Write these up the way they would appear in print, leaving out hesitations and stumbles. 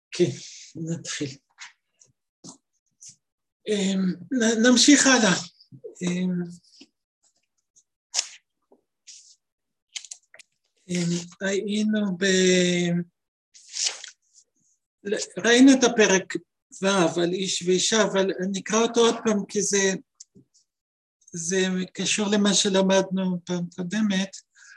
כן, נתחיל. נמשיך הלאה. ראינו את הפרק ו' על איש ואישה, אבל נקרא אותו עוד פעם כי זה קשור למה שלמדנו פעם קודמת.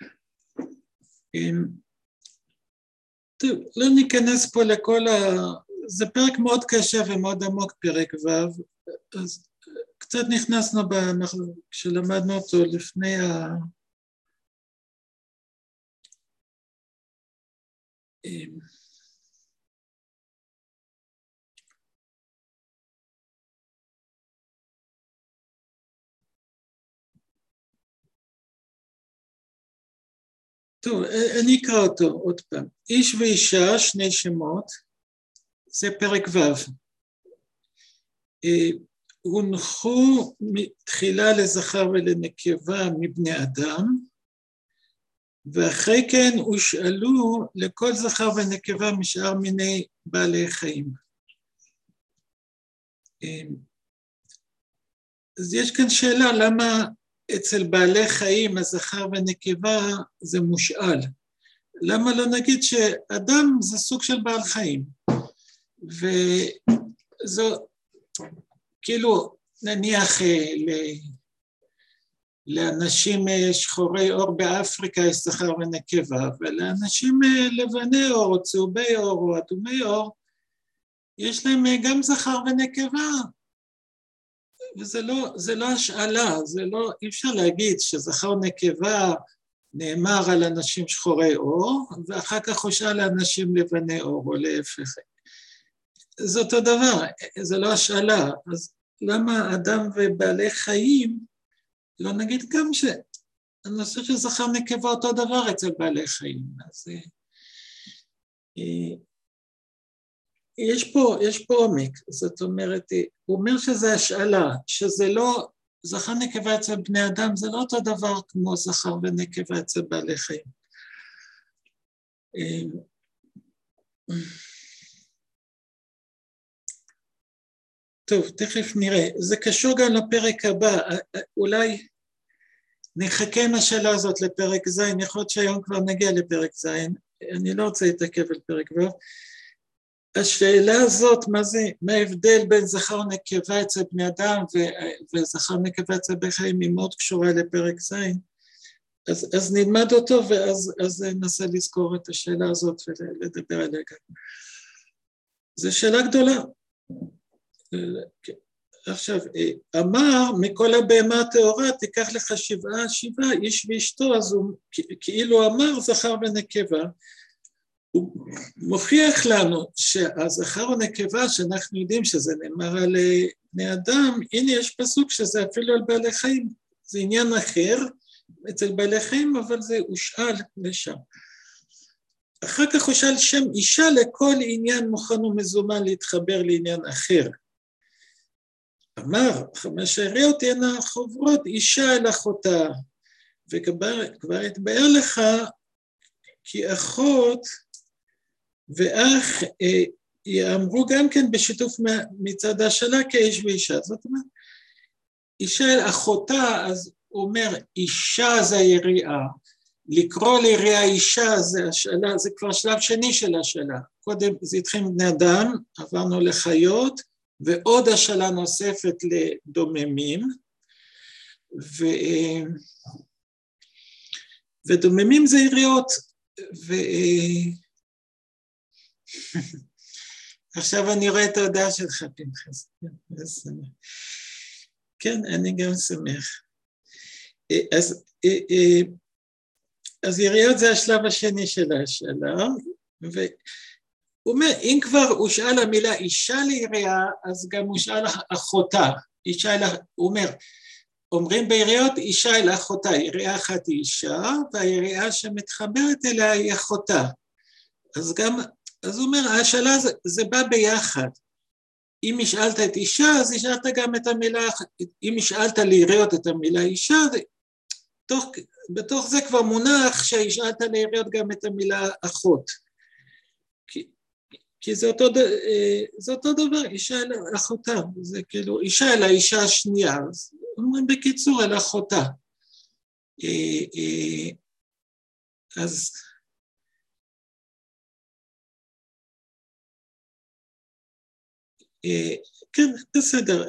טוב, לא ניכנס פה זה פרק מאוד קשה ומאוד עמוק, פרק ו', אז קצת נכנסנו כשלמדנו אותו לפני טוב, אני אקרא אותו עוד פעם. איש ואישה, שני שמות, זה פרק ו'. הונחו מתחילה לזכר ולנקבה מבני אדם, ואחרי כן הושאלו לכל זכר ונקבה משאר מיני בעלי חיים. אז יש כאן שאלה, למה אצל בעלי חיים הזכר ונקבה זה מושאל? למה לא נגיד שאדם זה סוג של בעל חיים? וזו, כאילו נניח לאנשים שחורי אור באפריקה יש זכר ונקבה, ולאנשים לבני אור או צהובי אור או אדומי אור, יש להם גם זכר ונקבה, וזה לא השאלה, אי אפשר להגיד שזכר ונקבה נאמר על אנשים שחורי אור, ואחר כך הושאל לאנשים לבני אור או להפך. זה אותו דבר, זה לא השאלה, אז למה אדם ובעלי חיים, לא נגיד גם שהנושא של זכר נקבה אותו דבר אצל בעלי חיים, אז יש פה עומק, זאת אומרת, הוא אומר שזה השאלה, שזה לא, זכר נקבה אצל בני אדם זה לא אותו דבר כמו זכר ונקבה אצל בעלי חיים. טוב, תכף נראה, זה קשור גם לפרק הבא, אולי נחכה עם השאלה הזאת לפרק ז', יכול להיות שהיום כבר נגיע לפרק ז', אני לא רוצה להתעכב על פרק ו', השאלה הזאת, מה ההבדל בין זכר ונקבה אצל בני אדם וזכר ונקבה אצל בעלי חיים, היא מאוד קשורה לפרק ז', אז נלמד אותו ואז ננסה לזכור את השאלה הזאת ולדבר עליה גם. זו שאלה גדולה. עכשיו, אמר, מכל הבהמה הטהורה תיקח לך 7, איש ואשתו, אז הוא כאילו אמר זכר ונקבה, הוא מוכיח לנו שהזכר ונקבה שאנחנו יודעים שזה נאמר על בני אדם, הנה יש פסוק שזה אפילו על בעלי חיים, זה עניין אחר אצל בעלי חיים, אבל זה הושאל לשם. אחר כך הושאל שם אישה לכל עניין מוכן ומזומן להתחבר לעניין אחר. אמר, 5 שאריות תהיינה חוברות אישה אל אחותה, וכבר התבאר לך כי אחות ואח יאמרו גם כן בשיתוף מצדה שלה כאיש ואישה. זאת אומרת, אישה אל אחותה, אז הוא אומר, אישה זה היריעה, לקרוא ליריעה אישה זה השאלה, זה כבר שלב שני של השאלה. קודם זה התחיל מבני אדם, עברנו לחיות, ועוד השאלה נוספת לדוממים, ודוממים זה יריעות, עכשיו אני רואה את ההודעה שלך, פנחס. כן, אני גם שמח. אז יריעות זה השלב השני של השאלה, והוא אומר, אם כבר הושאל המילה אישה ליריעה, אז גם הושאל אחותה. הוא אומר, אומרים ביריעות אישה אל אחותה, יריעה אחת היא אישה, והיריעה שמתחברת אליה היא אחותה. אז הוא אומר, השאלה זה בא ביחד. אם השאלת את אישה, אז השאלת גם את המילה, אם השאלת ליריעות את המילה אישה, בתוך זה כבר מונח שהשאלת ליריעות גם את המילה אחות. כי זה אותו דבר, אישה אל אחותה, זה כאילו אישה אל האישה השנייה, אז אומרים בקיצור אל אחותה. אז כן, בסדר.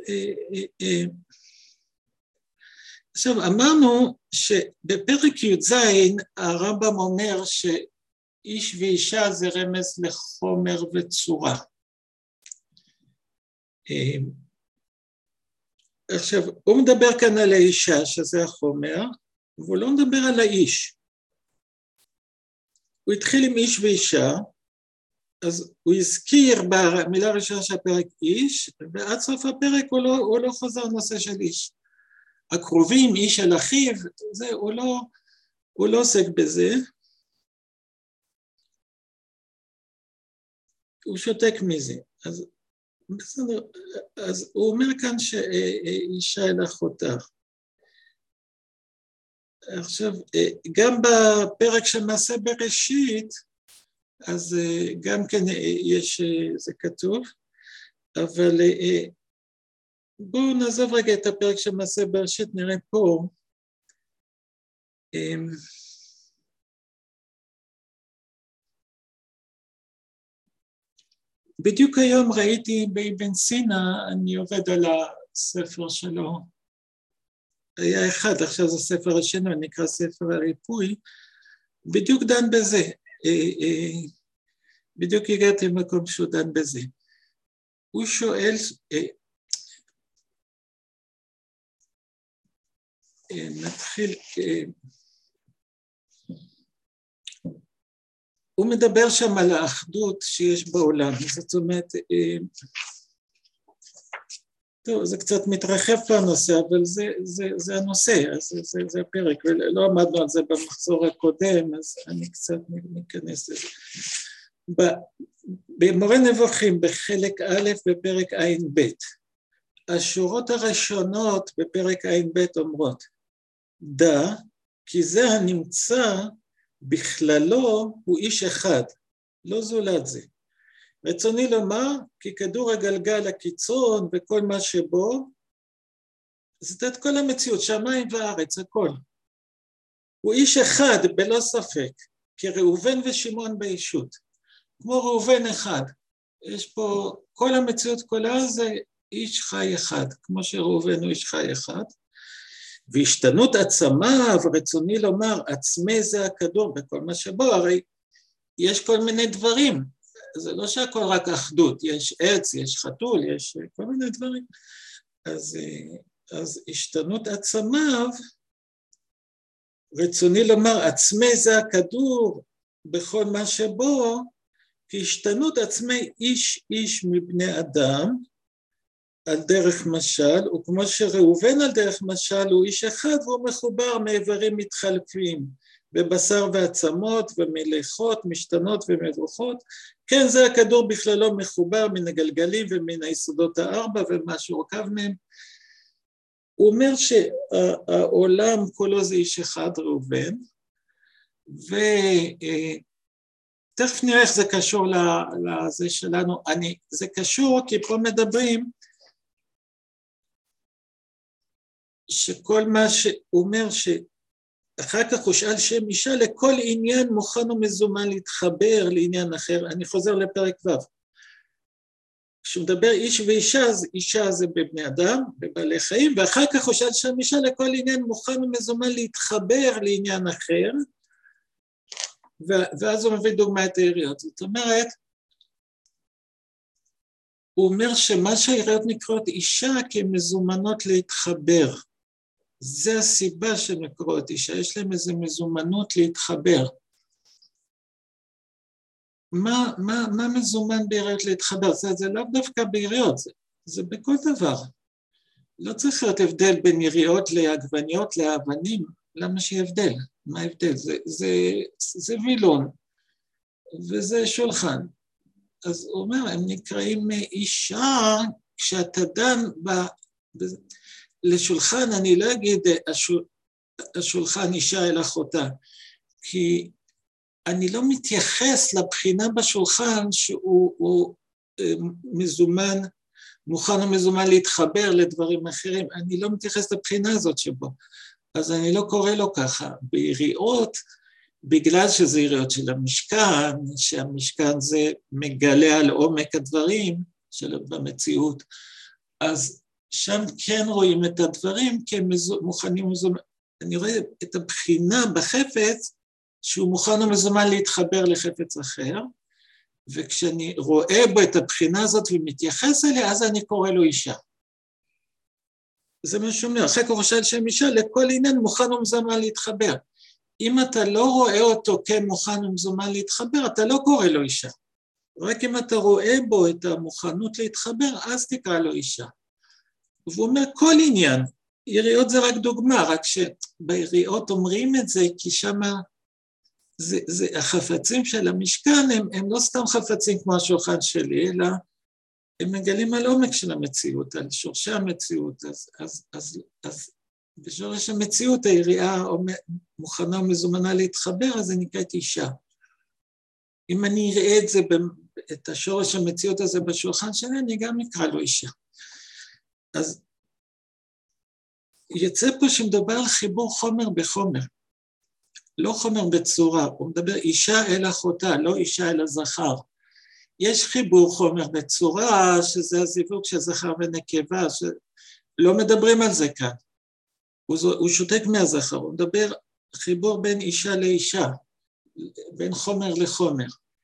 עכשיו, אמרנו שבפרק י"ז הרמב"ם אומר שאיש ואישה זה רמז לחומר וצורה. עכשיו, הוא מדבר כאן על האישה, שזה החומר, והוא לא מדבר על האיש. הוא התחיל עם איש ואישה, אז הוא הזכיר במילה הראשונה של הפרק איש, ועד סוף הפרק הוא לא חוזר נושא של איש. הקרובים, איש על אחיו, זה, הוא לא עוסק בזה. הוא שותק מזה. אז בסדר, אז הוא אומר כאן שאישה אל אחותה. עכשיו, גם בפרק של מעשה בראשית, אז גם כן יש, זה כתוב, אבל בואו נעזוב רגע את הפרק של מעשה בראשית, נראה פה. בדיוק היום ראיתי באבן סינה, אני עובד על הספר שלו, היה אחד, עכשיו זה ספר השני, נקרא ספר הריפוי, בדיוק דן בזה, בדיוק הגעתי למקום שהוא דן בזה. הוא שואל, נתחיל, הוא מדבר שם על האחדות שיש בעולם, זאת אומרת, טוב, זה קצת מתרחב פה הנושא, אבל זה הנושא, זה הפרק, ולא עמדנו על זה במחזור הקודם, אז אני קצת ניכנס לזה. במורה נבוכים, בחלק א' בפרק ע"ב, השורות הראשונות בפרק ע"ב אומרות, דע, כי זה הנמצא בכללו הוא איש אחד, לא זולת זה. רצוני לומר, כי כדור הגלגל הקיצון וכל מה שבו, זאת את כל המציאות, שמיים וארץ, הכל. הוא איש אחד, בלא ספק, כי ראובן ושמעון באישות. כמו ראובן אחד, יש פה, כל המציאות כולה זה איש חי אחד, כמו שראובן הוא איש חי אחד. והשתנות עצמיו, רצוני לומר, עצמי זה הכדור בכל מה שבו, הרי יש כל מיני דברים, זה לא שהכל רק אחדות, יש עץ, יש חתול, יש כל מיני דברים. אז השתנות עצמיו, רצוני לומר, עצמי זה הכדור בכל מה שבו, כי השתנות עצמי איש מבני אדם, על דרך משל, וכמו שראובן על דרך משל הוא איש אחד, והוא מחובר מאיברים מתחלפים, בבשר ועצמות ומלאכות, משתנות ומברוכות, כן זה הכדור בכללו מחובר מן הגלגלים ומן היסודות הארבע ומה שהורכב מהם. הוא אומר שהעולם כולו זה איש אחד, ראובן, ותכף נראה איך זה קשור לזה שלנו, זה קשור כי פה מדברים, שכל מה שהוא אומר שאחר כך הוא שאל שם אישה לכל עניין מוכן ומזומן להתחבר לעניין אחר, אני חוזר לפרק ו'. כשהוא מדבר איש ואישה, אז אישה זה בבני אדם, בבעלי חיים, ואחר כך הוא שאל שם אישה לכל עניין מוכן ומזומן להתחבר לעניין אחר, ואז הוא מביא דוגמא את העיריות. זאת אומרת, הוא אומר שמה שהעיריות נקראות אישה כמזומנות להתחבר. זה הסיבה שנקראות אישה, יש להם איזו מזומנות להתחבר. מה מזומן בעיריות להתחבר? זה לא דווקא בעיריות, זה בכל דבר. לא צריך להיות הבדל בין עיריות לעגבניות, לאבנים, למה שיהיה הבדל? מה ההבדל? זה וילון, וזה שולחן. אז הוא אומר, הם נקראים אישה, כשאתה דן לשולחן, אני לא אגיד השולחן אישה אל אחותה, כי אני לא מתייחס לבחינה בשולחן שהוא מזומן, מוכן ומזומן להתחבר לדברים אחרים, אני לא מתייחס לבחינה הזאת שבו, אז אני לא קורא לו ככה. ביריעות, בגלל שזה יריעות של המשכן, שהמשכן זה מגלה על עומק הדברים במציאות, אז שם כן רואים את הדברים כמוכנים ומזומנים. אני רואה את הבחינה בחפץ, שהוא מוכן ומזומן להתחבר לחפץ אחר, וכשאני רואה בו את הבחינה הזאת ומתייחס אליה, אז אני קורא לו אישה. זה מה שאומר, אחרי כורשה על שם אישה, לכל עניין מוכן ומזומן להתחבר. אם אתה לא רואה אותו כמוכן ומזומן להתחבר, אתה לא קורא לו אישה. רק אם אתה רואה בו את המוכנות להתחבר, אז תקרא לו אישה. והוא אומר, כל עניין, יריעות זה רק דוגמה, רק שביריעות אומרים את זה, כי שמה, החפצים של המשכן הם לא סתם חפצים כמו השולחן שלי, אלא הם מגלים על עומק של המציאות, על שורשי המציאות, אז בשורש המציאות היריעה מוכנה ומזומנה להתחבר, אז אני נקראת אישה. אם אני אראה את זה, את השורש המציאות הזה בשולחן שלי, אני גם אקרא לו אישה. אז יצא פה שמדבר על חיבור חומר בחומר, לא חומר בצורה, הוא מדבר אישה אל אחותה, לא אישה אל הזכר. יש חיבור חומר בצורה, שזה הזיווג של זכר ונקבה, שלא מדברים על זה כאן. הוא שותק מהזכר, הוא מדבר חיבור בין אישה לאישה, בין חומר לחומר.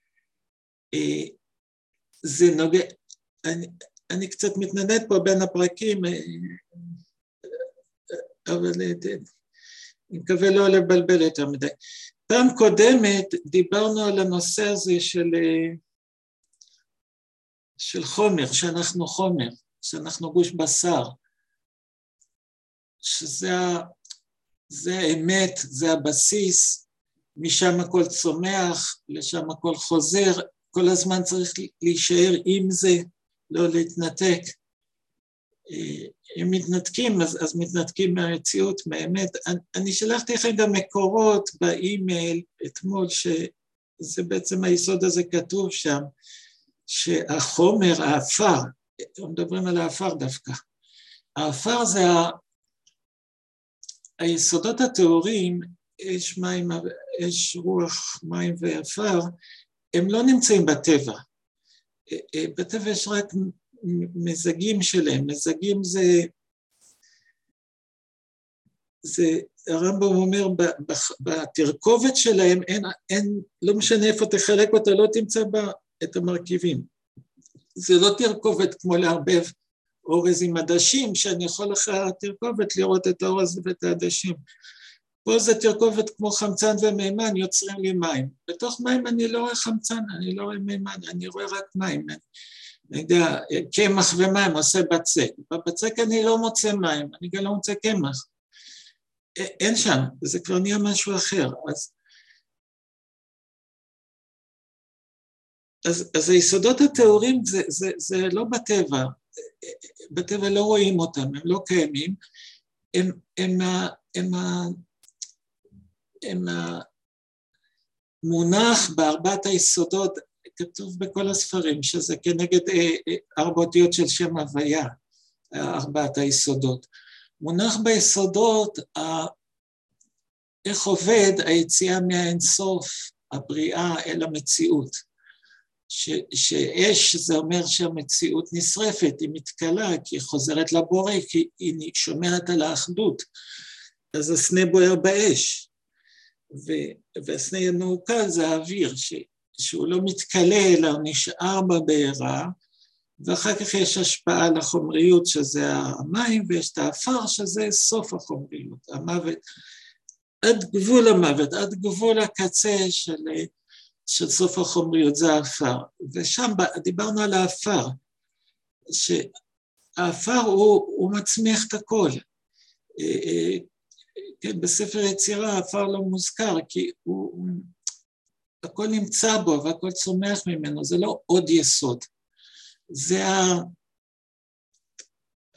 זה נוגע, אני קצת מתנדד פה בין הפרקים, אבל אני מקווה לא לבלבל יותר מדי. פעם קודמת דיברנו על הנושא הזה של חומר, שאנחנו חומר, שאנחנו גוש בשר, שזה האמת, זה הבסיס, משם הכל צומח, לשם הכל חוזר, כל הזמן צריך להישאר עם זה, לא להתנתק. אם מתנתקים, אז מתנתקים מהמציאות, מהאמת. אני שלחתי לכם גם מקורות באימייל אתמול, שזה בעצם היסוד הזה כתוב שם, שהחומר, האפר, מדברים על האפר דווקא, האפר זה היסודות הטהורים, אש, מים, אש, רוח, מים ואפר, הם לא נמצאים בטבע. בטבע יש רק מזגים שלהם, מזגים זה הרמב"ם אומר, בתרכובת שלהם, לא משנה איפה תחלק אותה, לא תמצא בה את המרכיבים. זה לא תרכובת כמו לערבב אורז עם עדשים, שאני יכול אחרי התרכובת לראות את האורז ואת העדשים. פה זה תרכובת כמו חמצן ומימן, יוצרים לי מים. בתוך מים אני לא רואה חמצן, אני לא רואה מימן, אני רואה רק מים. אני יודע, קמח ומים עושה בצק. בבצק אני לא מוצא מים, אני גם לא מוצא קמח. אין שם, זה כבר נהיה משהו אחר. אז היסודות הטהורים זה לא בטבע, בטבע לא רואים אותם, הם לא קיימים, הם המונח בארבעת היסודות, כתוב בכל הספרים, שזה כנגד 4 אותיות של שם הוויה, ארבעת היסודות. מונח ביסודות, איך עובד היציאה מהאינסוף, הבריאה אל המציאות. שאש זה אומר שהמציאות נשרפת, היא מתקלה, כי היא חוזרת לבורא, כי היא שומרת על האחדות. אז הסנה בוער באש, והסנה הנעוקל זה האוויר, שהוא לא מתקלה, אלא הוא נשאר בבעירה, ואחר כך יש השפעה על החומריות, שזה המים, ויש את האפר, שזה סוף החומריות, המוות, עד גבול המוות, עד גבול הקצה של סוף החומריות, זה האפר. ושם דיברנו על האפר, שהאפר הוא מצמיח את הכל. כן, בספר יצירה האפר לא מוזכר, כי הכל נמצא בו והכל צומח ממנו, זה לא עוד יסוד. זה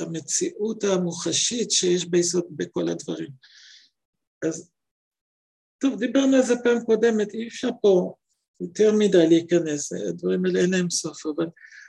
המציאות המוחשית שיש ביסוד בכל הדברים. אז טוב, דיברנו על זה פעם קודמת, אי אפשר פה יותר מדי להיכנס, הדברים האלה אין להם סוף, אבל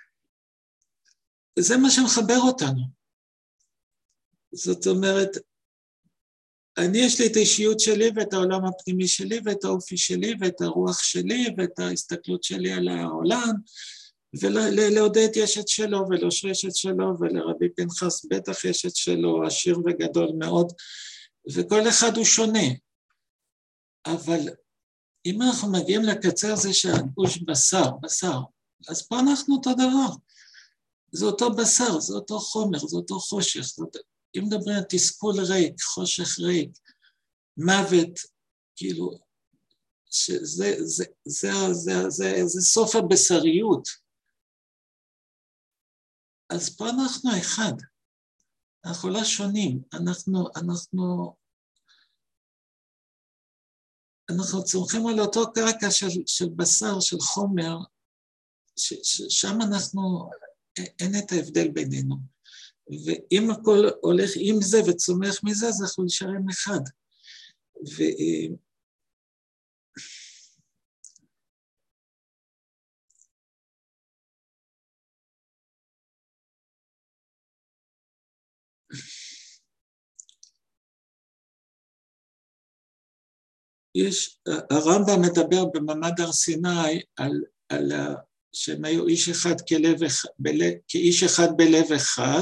זה מה שמחבר אותנו. זאת אומרת, יש לי את האישיות שלי ואת העולם הפנימי שלי ואת האופי שלי ואת הרוח שלי ואת ההסתכלות שלי על העולם, ולעודד יש את שלו ולאושרש את שלו, ולרבי פנחס בטח יש את שלו, עשיר וגדול מאוד, וכל אחד הוא שונה. אבל אם אנחנו מגיעים לקצה הזה שהגוש בשר, אז פה אנחנו אותו דבר. זה אותו בשר, זה אותו חומר, זה אותו חושך. אם מדברים על תסכול ריק, חושך ריק, מוות, כאילו, זה סוף הבשריות. אז פה אנחנו אחד. אנחנו לא שונים. אנחנו צומחים על אותו קרקע של בשר, של חומר, שם אין את ההבדל בינינו. ואם הכל הולך עם זה וצומח מזה, אז אנחנו נשארים אחד. הרמב"ם מדבר במעמד הר סיני על שהם היו איש אחד כאיש אחד בלב אחד,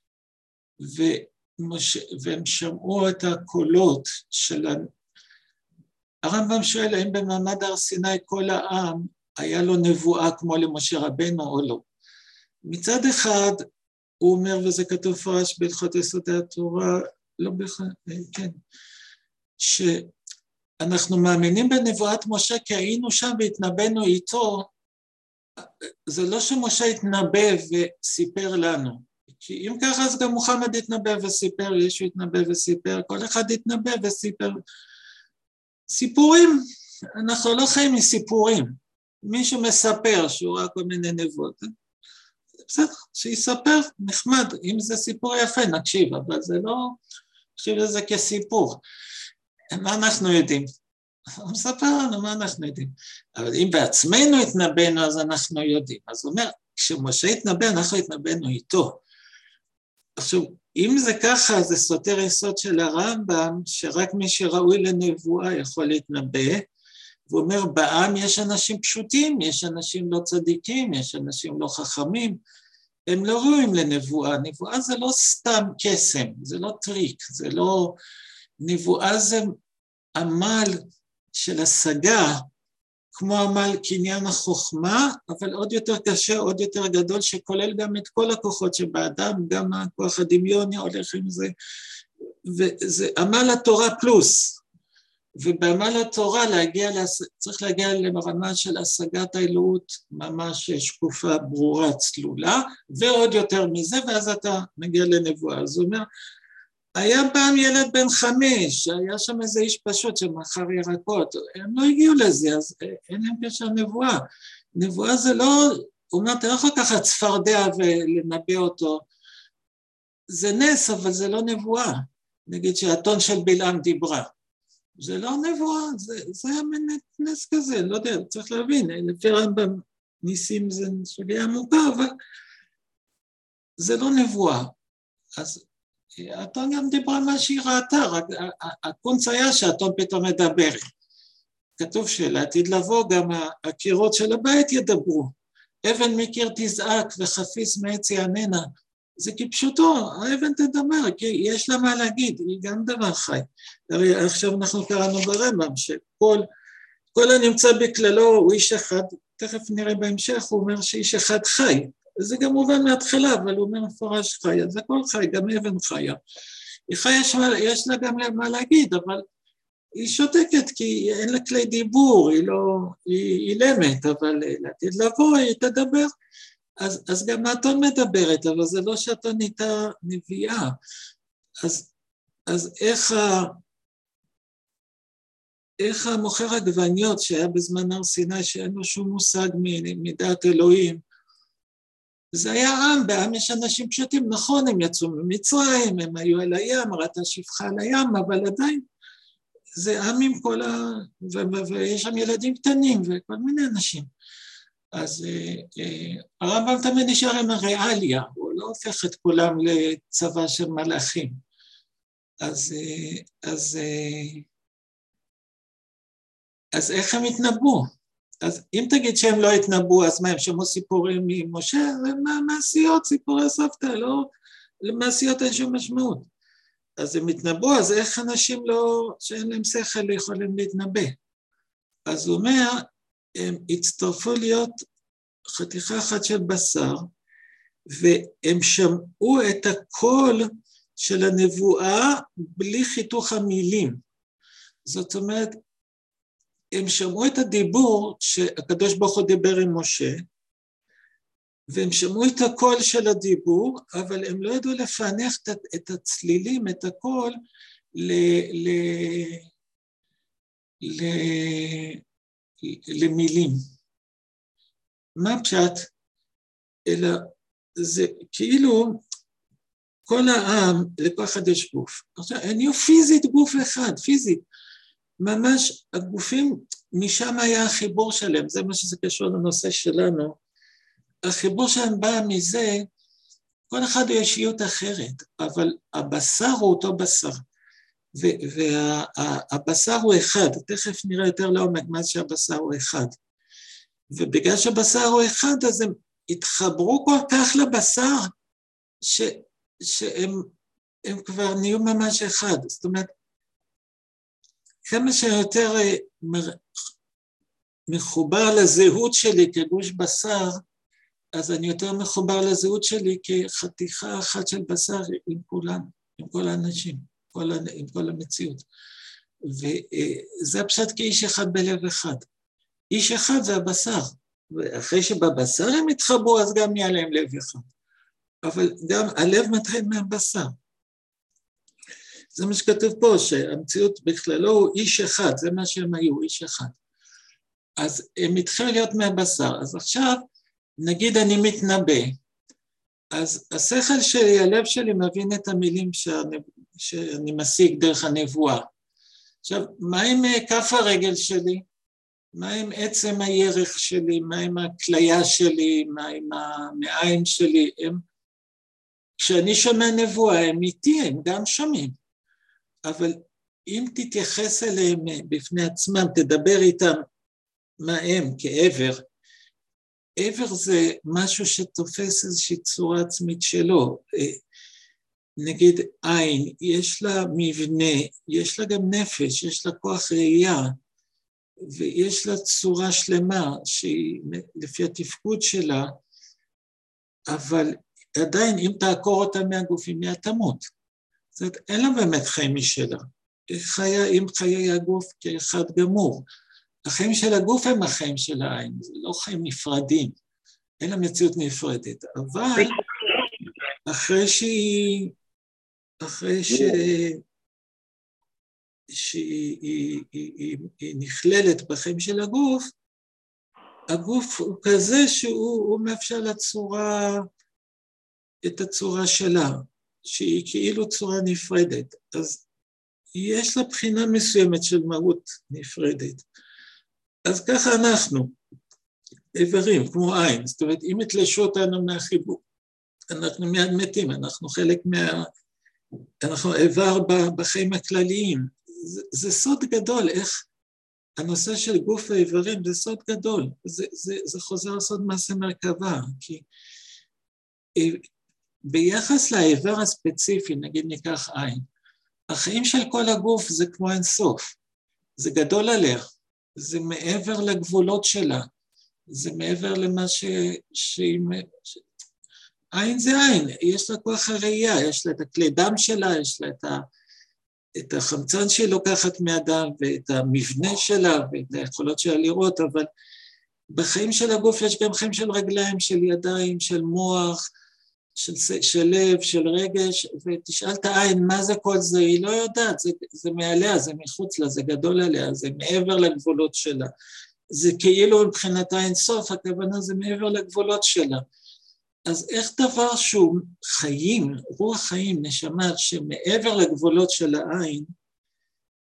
והם שמעו את הקולות של... הרמב"ם שואל האם במעמד הר סיני כל העם היה לו נבואה כמו למשה רבנו או לא. מצד אחד הוא אומר, וזה כתוב פרש בהלכות יסודי התורה, לא בכלל, כן, שאנחנו מאמינים בנבואת משה כי היינו שם והתנבאנו איתו. זה לא שמשה התנבא וסיפר לנו, כי אם ככה אז גם מוחמד התנבא וסיפר, ישו התנבא וסיפר, כל אחד התנבא וסיפר. סיפורים, אנחנו לא חיים מסיפורים. מישהו מספר שהוא ראה כל מיני נבואות. בסדר, שיספר, נחמד, אם זה סיפור יפה נקשיב, אבל זה לא, נקשיב לזה כסיפור. מה אנחנו יודעים? הוא מספר לנו מה אנחנו יודעים. אבל אם בעצמנו התנבאנו, אז אנחנו יודעים. אז הוא אומר, כשמשה התנבא, אנחנו התנבאנו איתו. עכשיו, אם זה ככה, זה סותר יסוד של הרמב"ם, שרק מי שראוי לנבואה יכול להתנבא, והוא אומר, בעם יש אנשים פשוטים, יש אנשים לא צדיקים, יש אנשים לא חכמים, הם לא ראויים לנבואה. נבואה זה לא סתם קסם, זה לא טריק, זה לא... נבואה זה עמל של השגה, כמו עמל קניין החוכמה, אבל עוד יותר קשה, עוד יותר גדול, שכולל גם את כל הכוחות שבאדם, גם הכוח הדמיוני הולך עם זה, וזה עמל התורה פלוס, ובעמל התורה צריך להגיע לרמה של השגת האלוהות, ממש שקופה, ברורה, צלולה, ועוד יותר מזה, ואז אתה מגיע לנבואה. אז הוא אומר, היה פעם ילד בן 5, היה שם איזה איש פשוט שמכר ירקות, הם לא הגיעו לזה, אז אין להם קשר נבואה. נבואה זה לא, הוא אומר, אתה לא יכול לקחת צפרדע ולנבא אותו, זה נס, אבל זה לא נבואה. נגיד שהאתון של בלעם דיברה, זה לא נבואה, זה היה נס כזה, לא יודע, צריך להבין, לפי הרמב"ם ניסים זה סוגיה עמוקה, אבל זה לא נבואה. אז האתון גם דיברה מה שהיא ראתה, רק הקונץ היה שהאתון פתאום מדבר. כתוב שלעתיד לבוא גם הקירות של הבית ידברו. אבן מקיר תזעק וחפיס מעץ יעננה. זה כפשוטו, האבן תדבר, כי יש לה מה להגיד, היא גם דבר חי. הרי עכשיו אנחנו קראנו ברמב"ם, שכל הנמצא בכללו הוא איש אחד, תכף נראה בהמשך, הוא אומר שאיש אחד חי. זה גם מובן מההתחלה, אבל הוא אומר מפורש חיה, זה הכל חי, גם אבן חיה. היא חיה, יש לה גם מה להגיד, אבל היא שותקת כי אין לה כלי דיבור, היא אילמת, אבל לעתיד לבוא היא תדבר. אז גם האתון מדברת, אבל זה לא שהאתון נהייתה נביאה. אז איך המוכר עגבניות שהיה בזמן הר סיני, שאין לו שום מושג מדעת אלוהים, זה היה עם, בעם יש אנשים פשוטים, נכון, הם יצאו ממצרים, הם היו על הים, ראתה שפחה על הים, אבל עדיין זה עם עם כל ויש שם ילדים קטנים וכל מיני אנשים. אז הרמב"ם תמיד נשאר עם הריאליה, הוא לא הופך את כולם לצבא של מלאכים. אז איך הם התנבאו? אז אם תגיד שהם לא התנבאו, אז מה, הם שמעו סיפורים ממשה? מעשיות, סיפורי סבתא, לא, למעשיות אין שום משמעות. אז הם התנבאו, אז איך אנשים לא, שאין להם שכל יכולים להתנבא? אז הוא אומר, הם הצטרפו להיות חתיכה אחת של בשר, והם שמעו את הקול של הנבואה בלי חיתוך המילים. זאת אומרת, הם שמעו את הדיבור שהקדוש ברוך הוא דיבר עם משה, והם שמעו את הקול של הדיבור, אבל הם לא ידעו לפענח את הצלילים, את הקול, למילים. מה פשט? אלא זה כאילו כל העם, לכל אחד יש גוף. עכשיו, הם יהיו פיזית גוף אחד, פיזית. ממש הגופים, משם היה החיבור שלהם, זה מה שזה קשור לנושא שלנו. החיבור שלהם בא מזה, כל אחד הוא ישיות אחרת, אבל הבשר הוא אותו בשר. והבשר הוא אחד, תכף נראה יותר לעומק מה שהבשר הוא אחד. ובגלל שהבשר הוא אחד, אז הם התחברו כל כך לבשר, שהם כבר נהיו ממש אחד. זאת אומרת, כמה שיותר מחובר לזהות שלי כגוש בשר, אז אני יותר מחובר לזהות שלי כחתיכה אחת של בשר עם כולם, עם כל האנשים, עם כל המציאות. וזה הפשט כאיש אחד בלב אחד. איש אחד זה הבשר, ואחרי שבבשר הם התחברו, אז גם נהיה להם לב אחד. אבל גם הלב מתחיל מהבשר. זה מה שכתוב פה, שהמציאות בכללו הוא איש אחד, זה מה שהם היו, איש אחד. אז הם התחילו להיות מהבשר, אז עכשיו נגיד אני מתנבא, אז השכל שלי, הלב שלי מבין את המילים שאני משיג דרך הנבואה. עכשיו, מה עם כף הרגל שלי? מה עם עצם הירך שלי? מה עם הכליה שלי? מה עם המעיים שלי? כשאני שומע נבואה, הם איתי, הם גם שומעים. אבל אם תתייחס אליהם בפני עצמם, תדבר איתם מה הם כעבר, עבר זה משהו שתופס איזושהי צורה עצמית שלו. נגיד עין, יש לה מבנה, יש לה גם נפש, יש לה כוח ראייה, ויש לה צורה שלמה שהיא לפי התפקוד שלה, אבל עדיין אם תעקור אותה מהגופים, היא תמות. זאת אומרת, אין לה באמת חיים משלה. היא חיה עם חיי הגוף כאחד גמור. החיים של הגוף הם החיים של העין, זה לא חיים נפרדים, אין לה מציאות נפרדת, אבל אחרי שהיא נכללת בחיים של הגוף, הגוף הוא כזה שהוא מאפשר לצורה, את הצורה שלה, שהיא כאילו צורה נפרדת, אז יש לה בחינה מסוימת של מהות נפרדת. אז ככה אנחנו, איברים, כמו עין, זאת אומרת, אם יתלשו אותנו מהחיבור, אנחנו מיד מתים, אנחנו חלק אנחנו איבר בחיים הכלליים. זה סוד גדול, איך הנושא של גוף האיברים זה סוד גדול, זה חוזר לסוד מעשה מרכבה, כי ביחס לאיבר הספציפי, נגיד ניקח עין, החיים של כל הגוף זה כמו אין סוף, זה גדול עליה, זה מעבר לגבולות שלה, זה מעבר למה עין זה עין, יש לה כוח הראייה, יש לה את הכלי דם שלה, יש לה את החמצן שהיא לוקחת מהדם, ואת המבנה שלה, ואת היכולות שלה לראות, אבל בחיים של הגוף יש גם חיים של רגליים, של ידיים, של מוח, של לב, של רגש, ותשאל את העין, מה זה כל זה? היא לא יודעת, זה מעליה, זה מחוץ לה, זה גדול עליה, זה מעבר לגבולות שלה. זה כאילו מבחינת העין סוף, הכוונה זה מעבר לגבולות שלה. אז איך דבר שהוא חיים, רוח חיים, נשמה, שמעבר לגבולות של העין,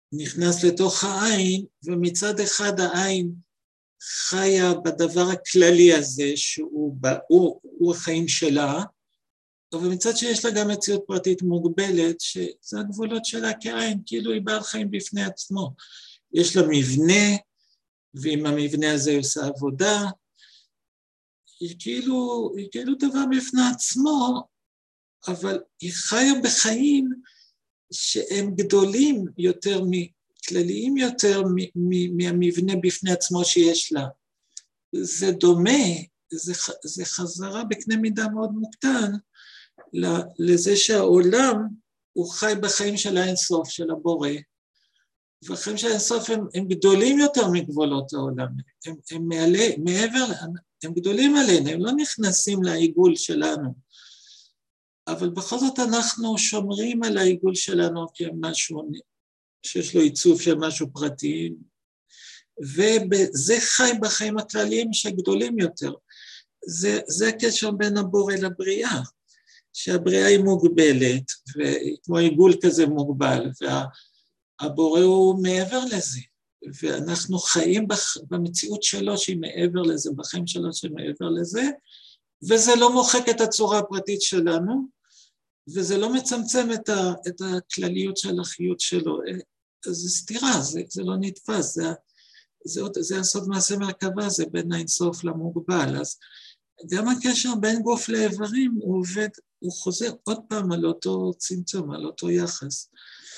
נכנס לתוך העין, ומצד אחד העין חיה בדבר הכללי הזה, הוא החיים שלה, אבל מצד שיש לה גם מציאות פרטית מוגבלת, שזה הגבולות שלה כעין, כאילו היא בעל חיים בפני עצמו. יש לה מבנה, ועם המבנה הזה היא עושה עבודה, היא כאילו דבר בפני עצמו, אבל היא חיה בחיים שהם גדולים יותר, כלליים יותר מהמבנה בפני עצמו שיש לה. זה דומה, זה חזרה בקנה מידה מאוד מוקטן, לזה שהעולם הוא חי בחיים של האינסוף, של הבורא, והחיים של האינסוף הם גדולים יותר מגבולות העולם, הם מעבר, הם גדולים עלינו, הם לא נכנסים לעיגול שלנו, אבל בכל זאת אנחנו שומרים על העיגול שלנו כמשהו שיש לו עיצוב של משהו פרטי, וזה חי בחיים הכלליים שגדולים יותר. זה הקשר בין הבורא לבריאה, שהבריאה היא מוגבלת, וכמו עיגול כזה מוגבל, והבורא הוא מעבר לזה, ואנחנו חיים במציאות שלו שהיא מעבר לזה, בחיים שלו שהיא מעבר לזה, וזה לא מוחק את הצורה הפרטית שלנו, וזה לא מצמצם את הכלליות של החיות שלו, זה סתירה, זה לא נתפס, זה הסוד מעשה מהקווה, זה בין האינסוף למוגבל, אז גם הקשר בין גוף לאיברים הוא עובד, הוא חוזר עוד פעם על אותו צמצום, על אותו יחס.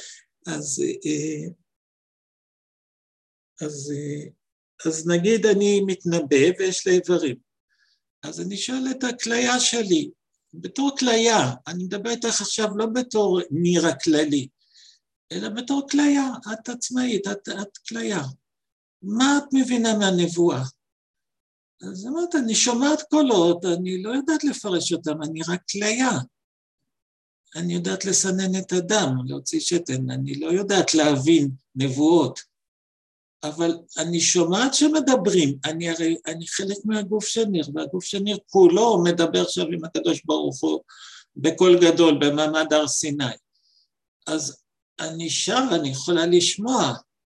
אז נגיד אני מתנבא ויש לי איברים, אז אני שואל את הכליה שלי, בתור כליה, אני מדבר איתך עכשיו לא בתור ניר הכללי, אלא בתור כליה, את עצמאית, את כליה. מה את מבינה מהנבואה? אז אמרת, אני שומעת קולות, אני לא יודעת לפרש אותם, אני רק כליה. אני יודעת לסנן את הדם, להוציא שתן, אני לא יודעת להבין נבואות. אבל אני שומעת שמדברים, אני חלק מהגוף של ניר, והגוף של ניר כולו מדבר עכשיו עם הקדוש ברוך הוא, בקול גדול, במעמד הר סיני. אז אני שם, אני יכולה לשמוע,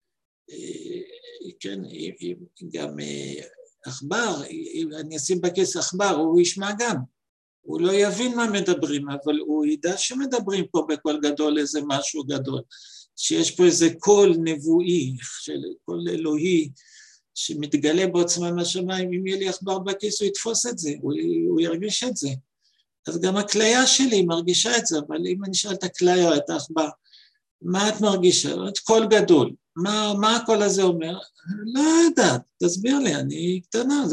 כן, גם עכבר, אני אשים בכיס עכבר, הוא ישמע גם, הוא לא יבין מה מדברים, אבל הוא ידע שמדברים פה בקול גדול איזה משהו גדול, שיש פה איזה קול נבואי, קול אלוהי, שמתגלה בעוצמה מהשמיים, אם יהיה לי עכבר בכיס הוא יתפוס את זה, הוא ירגיש את זה. אז גם הכליה שלי מרגישה את זה, אבל אם אני אשאל את הכליה או את העכבר, מה את מרגישה? קול גדול. מה הקול הזה אומר? לא יודעת, תסביר לי, אני קטנה,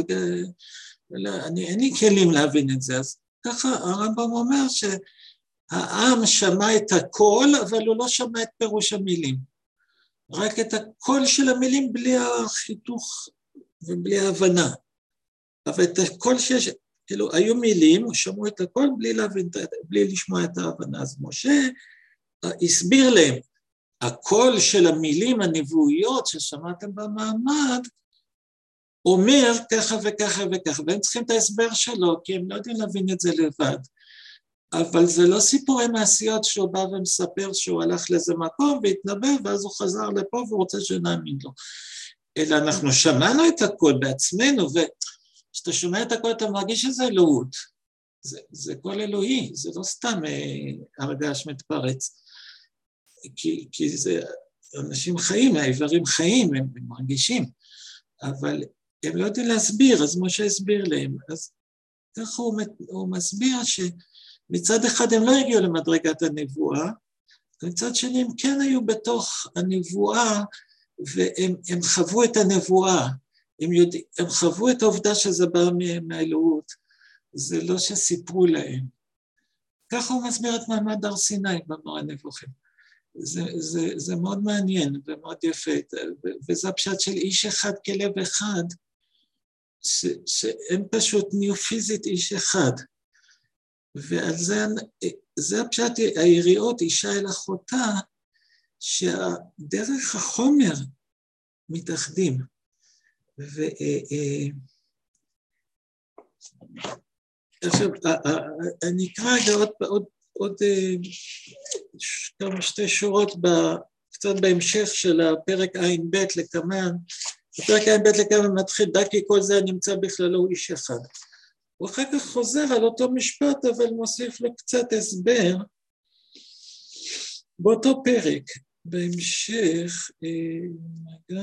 אין לי כלים להבין את זה. אז ככה הרמב"ם אומר שהעם שמע את הקול, אבל הוא לא שמע את פירוש המילים. רק את הקול של המילים בלי החיתוך ובלי ההבנה. אבל את הקול שיש, כאילו היו מילים, שמעו את הקול בלי לשמוע את ההבנה. אז משה הסביר להם, הקול של המילים הנבואיות ששמעתם במעמד, אומר ככה וככה וככה, והם צריכים את ההסבר שלו, כי הם לא יודעים להבין את זה לבד. אבל זה לא סיפורי מעשיות שהוא בא ומספר שהוא הלך לאיזה מקום והתנבא, ואז הוא חזר לפה והוא רוצה שנאמין לו. אלא אנחנו שמענו את הקול בעצמנו, וכשאתה שומע את הקול אתה מרגיש שזה אלוהות. זה קול אלוהי, זה לא סתם הרגש מתפרץ. כי זה, אנשים חיים, העברים חיים, הם מרגישים, אבל הם לא יודעים להסביר, אז משה הסביר להם, אז ככה הוא מסביר שמצד אחד הם לא הגיעו למדרגת הנבואה, ומצד שני הם כן היו בתוך הנבואה, והם חוו את הנבואה, הם חוו את העובדה שזה בא מהאלוהות, זה לא שסיפרו להם. ככה הוא מסביר את מעמד הר סיני במורה נבוכים. זה מאוד מעניין ומאוד יפה, וזה הפשט של איש אחד כלב אחד, שהם פשוט נהיו פיזית איש אחד, ועל זה הפשט היריעות אישה אל אחותה, שהדרך החומר מתאחדים, עכשיו אני אקרא עוד שתי שורות קצת בהמשך של הפרק ע"ב לקמן, הפרק ע"ב לקמן מתחיל, דקי כל זה הנמצא בכללו הוא איש אחד. הוא אחר כך חוזר על אותו משפט, אבל מוסיף לו קצת הסבר, באותו פרק, בהמשך, רגע,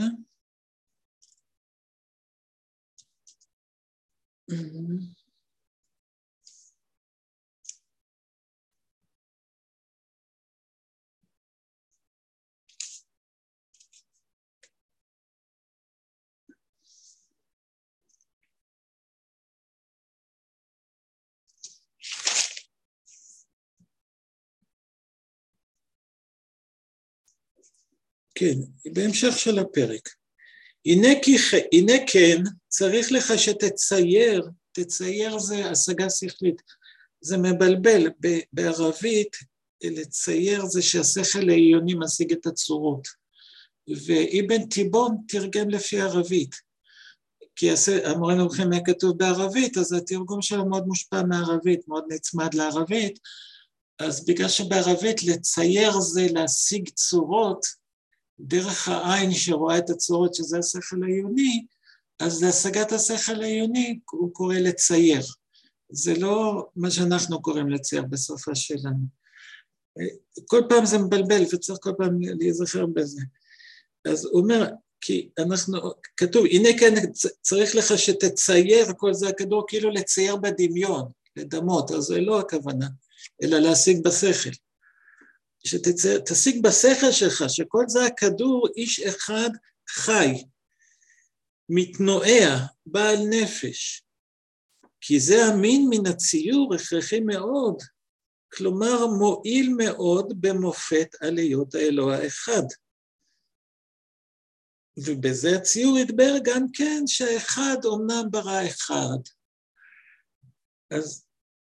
כן, בהמשך של הפרק. הנה כן, צריך לך שתצייר, תצייר זה השגה שכלית, זה מבלבל, בערבית לצייר זה שהשכל העיוני משיג את הצורות, ואבן תיבון תרגם לפי ערבית, כי המורנו הולכים היה כתוב בערבית, אז התרגום שלו מאוד מושפע מערבית, מאוד נצמד לערבית, אז בגלל שבערבית לצייר זה להשיג צורות, דרך העין שרואה את הצורות שזה השכל העיוני, אז להשגת השכל העיוני הוא קורא לצייר. זה לא מה שאנחנו קוראים לצייר בשפה שלנו. כל פעם זה מבלבל וצריך כל פעם להיזכר בזה. אז הוא אומר, כי אנחנו, כתוב, הנה כן צריך לך שתצייר כל זה הכדור, כאילו לצייר בדמיון, לדמות, אז זה לא הכוונה, אלא להשיג בשכל. שתשיג בשכל שלך, שכל זה הכדור איש אחד חי, מתנועע, בעל נפש, כי זה המין מן הציור הכרחי מאוד, כלומר מועיל מאוד במופת על היות האלוה האחד. ובזה הציור ידבר גם כן שהאחד אומנם ברא אחד. אז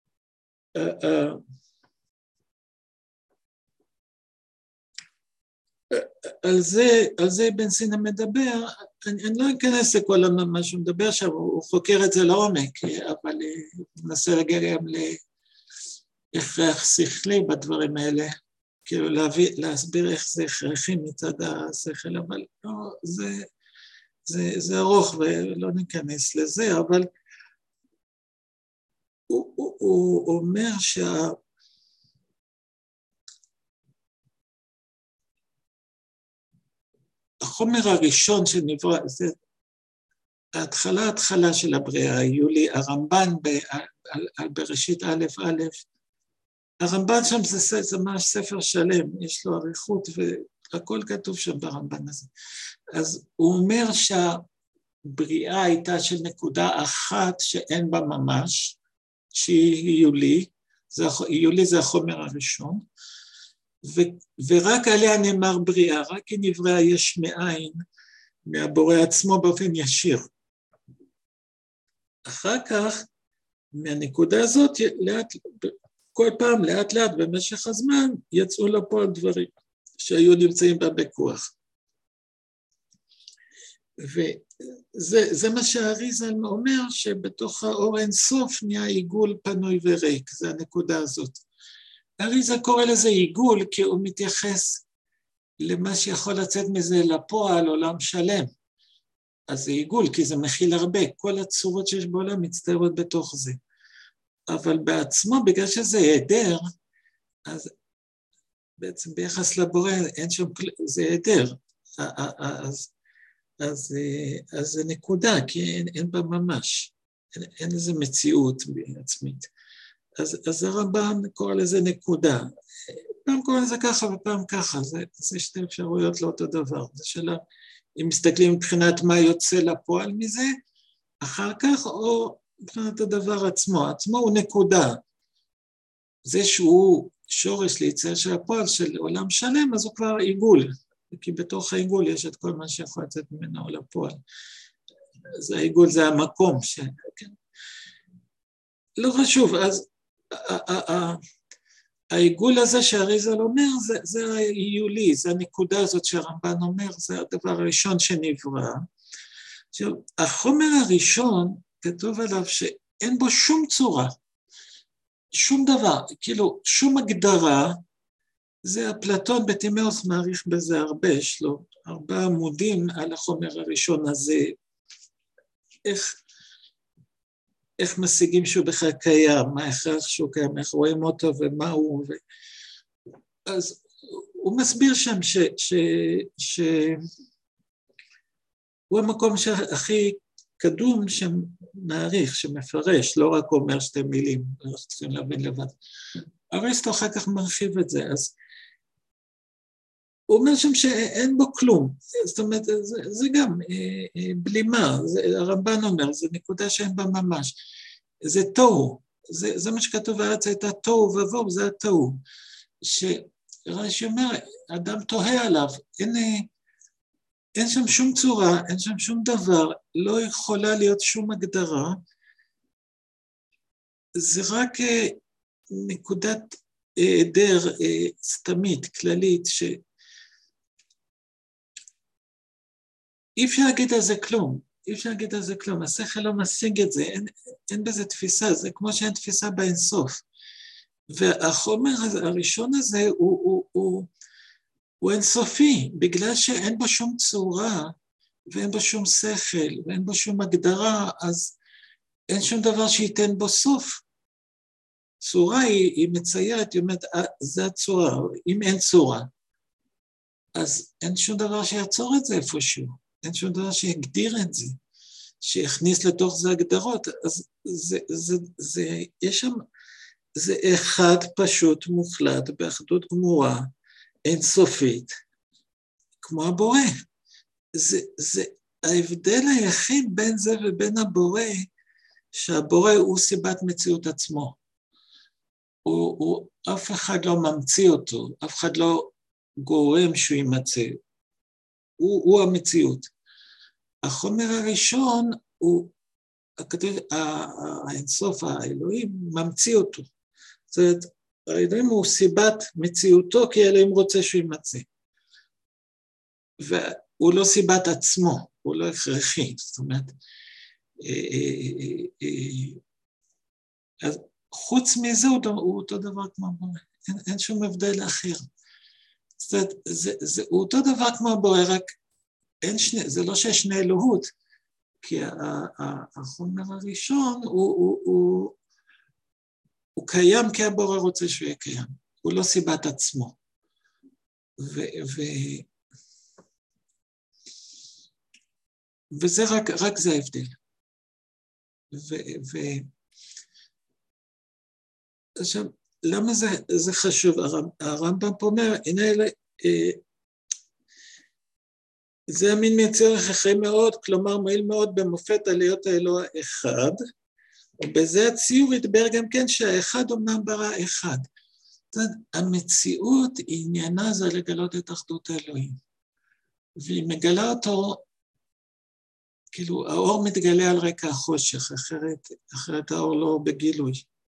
על זה בן סינא מדבר, אני לא אכנס לכל מה שהוא מדבר שם, הוא חוקר את זה לעומק, אבל הוא מנסה להגיע גם להכרח שכלי בדברים האלה, כאילו להסביר איך זה הכרחי מצד השכל, אבל לא, זה ארוך ולא ניכנס לזה, אבל הוא אומר החומר הראשון שנברא, זה ההתחלה של הבריאה, יולי, הרמב"ן בראשית א' א', הרמב"ן שם זה ממש ספר שלם, יש לו עריכות והכל כתוב שם ברמב"ן הזה. אז הוא אומר שהבריאה הייתה של נקודה אחת שאין בה ממש, שהיא יולי זה החומר הראשון, ורק עליה נאמר בריאה, רק היא נבראה יש מאין, מהבורא עצמו באופן ישיר. אחר כך, מהנקודה הזאת, כל פעם לאט לאט במשך הזמן, יצאו לפועל דברים שהיו נמצאים בה בכוח. וזה מה שהאריזל אומר, שבתוך האור אין סוף נהיה עיגול פנוי וריק, זה הנקודה הזאת. האריזל קורא לזה עיגול, כי הוא מתייחס למה שיכול לצאת מזה לפועל, עולם שלם. אז זה עיגול, כי זה מכיל הרבה, כל הצורות שיש בעולם מצטיירות בתוך זה. אבל בעצמו, בגלל שזה היעדר, אז בעצם ביחס לבורא אין שם, זה היעדר. אז זה נקודה, כי אין בה ממש, אין איזה מציאות עצמית. אז הרמב"ן קורא לזה נקודה. פעם קורא לזה ככה ופעם ככה, זה שתי אפשרויות לאותו דבר. זה שאלה, אם מסתכלים מבחינת מה יוצא לפועל מזה, אחר כך, או מבחינת הדבר עצמו הוא נקודה. זה שהוא שורש ליציאה של הפועל של עולם שלם, אז הוא כבר עיגול, כי בתוך העיגול יש את כל מה שיכול לצאת ממנו לפועל. אז העיגול זה המקום כן. לא חשוב, אז העיגול הזה שהאריזל אומר, זה העיולי, זה הנקודה הזאת שהרמב"ן אומר, זה הדבר הראשון שנברא. עכשיו, החומר הראשון כתוב עליו שאין בו שום צורה, שום דבר, כאילו שום הגדרה, זה אפלטון בטימאוס מעריך בזה הרבה, יש לו 4 עמודים על החומר הראשון הזה, איך משיגים שהוא בכלל קיים, מה ההכרח שהוא קיים, איך רואים אותו ומה הוא, אז הוא מסביר שם הוא המקום הכי קדום שמעריך, שמפרש, לא רק אומר 2 מילים, אנחנו צריכים להבין לבד. אריסטו אחר כך מרחיב את זה, אז הוא אומר שם שאין בו כלום, זאת אומרת, זה גם בלימה, הרמב"ן אומר, זה נקודה שאין בה ממש, זה תוהו, זה מה שכתוב בארץ הייתה תוהו ובוהו, זה התוהו, שרש"י אומר, אדם תוהה עליו, אין שם שום צורה, אין שם שום דבר, לא יכולה להיות שום הגדרה, זה רק נקודת היעדר סתמית, כללית, שאי אפשר להגיד על זה כלום, אי אפשר להגיד על זה כלום, השכל לא משיג את זה, אין בזה תפיסה, זה כמו שאין תפיסה באינסוף. והחומר הראשון הזה הוא אינסופי, בגלל שאין בו שום צורה, ואין בו שום שכל, ואין בו שום הגדרה, אז אין שום דבר שייתן בו סוף. צורה היא מציירת, היא אומרת, זה הצורה, אם אין צורה, אז אין שום דבר שיעצור את זה איפשהו, אין שום דבר שיגדיר את זה, שיכניס לתוך זה הגדרות, אז יש שם, זה אחד פשוט מוחלט, באחדות גמורה, אינסופית, כמו הבורא. זה ההבדל היחיד בין זה ובין הבורא, שהבורא הוא סיבת מציאות עצמו. אף אחד לא ממציא אותו, אף אחד לא גורם שהוא יימצא. הוא המציאות. החומר הראשון הוא, האינסוף, האלוהים, ממציא אותו. זאת אומרת, האלוהים הוא סיבת מציאותו, כי האלוהים רוצה שהוא יימצא. והוא לא סיבת עצמו, הוא לא הכרחי. זאת אומרת, אז חוץ מזה הוא אותו דבר כמו הבורא, אין שום הבדל אחר. זאת אומרת, הוא אותו דבר כמו הבורא, רק זה לא שיש שני אלוהות, כי החומר הראשון הוא קיים כי הבורא רוצה שהוא יהיה קיים, הוא לא סיבת עצמו. וזה רק זה ההבדל. עכשיו, למה זה חשוב? הרמב"ם פה אומר, הנה זה המין מייצר הכרחי מאוד, כלומר מועיל מאוד במופת על היות האלוה אחד, ובזה הציור ידבר גם כן שהאחד אומנם ברא אחד. זאת אומרת, המציאות עניינה זה לגלות את אחדות האלוהים, והיא מגלה אותו, כאילו האור מתגלה על רקע החושך, אחרת האור לא בגילוי.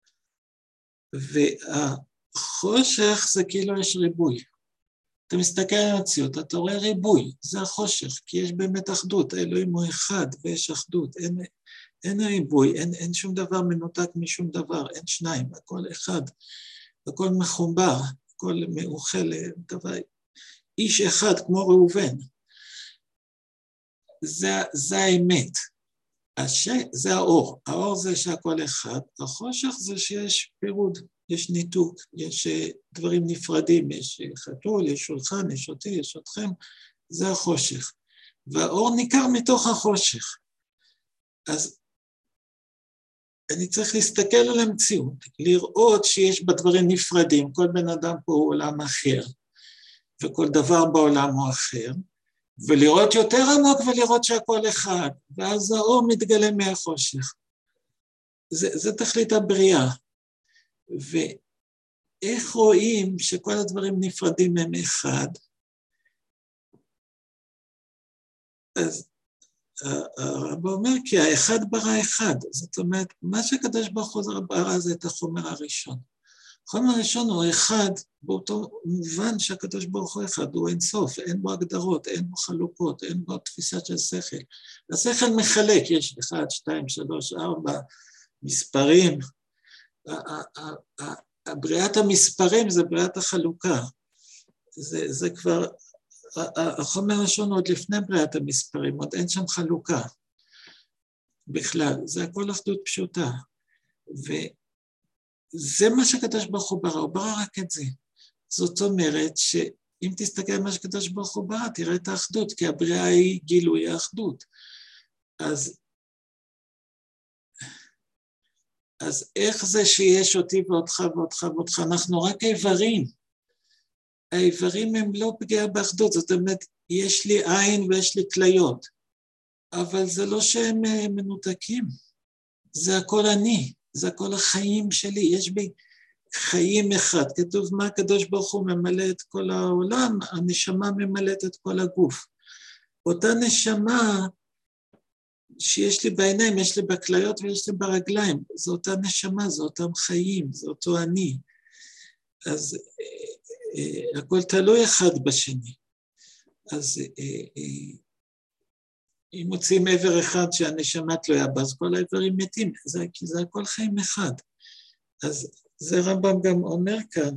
והחושך זה כאילו יש ריבוי. אתה מסתכל על המציאות, אתה רואה ריבוי, זה החושך, כי יש באמת אחדות, האלוהים הוא אחד ויש אחדות, אין ריבוי, אין שום דבר מנותק משום דבר, אין שניים, הכל אחד, הכל מחובר, הכל מאוחל לדבר, איש אחד כמו ראובן. זה האמת, זה האור, האור זה שהכל אחד, החושך זה שיש פירוד, יש ניתוק, יש דברים נפרדים, יש חתול, יש שולחן, יש אותי, יש אתכם, זה החושך. והאור ניכר מתוך החושך. אז אני צריך להסתכל על המציאות, לראות שיש בה דברים נפרדים, כל בן אדם פה הוא עולם אחר, וכל דבר בעולם הוא אחר, ולראות יותר עמוק ולראות שהכל אחד, ואז האור מתגלה מהחושך. זה תכלית הבריאה. ואיך רואים שכל הדברים נפרדים הם אחד? אז הרב אומר, כי האחד ברא אחד. זאת אומרת, מה שהקדוש ברוך הוא ברא זה את החומר הראשון. החומר הראשון הוא אחד, באותו מובן שהקדוש ברוך הוא אחד, הוא אין סוף, אין בו הגדרות, אין בו חלוקות, אין בו תפיסה של שכל. השכל מחלק, יש 1, 2, 3, 4 מספרים. בריאת המספרים זה בריאת החלוקה. זה כבר, החומר הראשון עוד לפני בריאת המספרים, עוד אין שם חלוקה בכלל, זה הכל אחדות פשוטה, וזה מה שקדוש ברוך הוא ברא, הוא ברא רק את זה. זאת אומרת שאם תסתכל על מה שקדוש ברוך הוא ברא, תראה את האחדות, כי הבריאה היא גילוי האחדות. אז איך זה שיש אותי ואותך ואותך ואותך? אנחנו רק איברים. האיברים הם לא פגיעה באחדות, זאת אומרת, יש לי עין ויש לי כליות, אבל זה לא שהם מנותקים, זה הכל אני, זה הכל החיים שלי, יש בי חיים אחד, כתוב מה הקדוש ברוך הוא ממלא את כל העולם, הנשמה ממלאת את כל הגוף. אותה נשמה שיש לי בעיניים, יש לי בכליות ויש לי ברגליים, זו אותה נשמה, זו אותם חיים, זה אותו אני. אז הכל תלוי אחד בשני. אז אם מוצאים עבר אחד שהנשמה תלויה בה, אז כל העברים מתים, כי זה הכל חיים אחד. אז זה רמב"ם גם אומר כאן,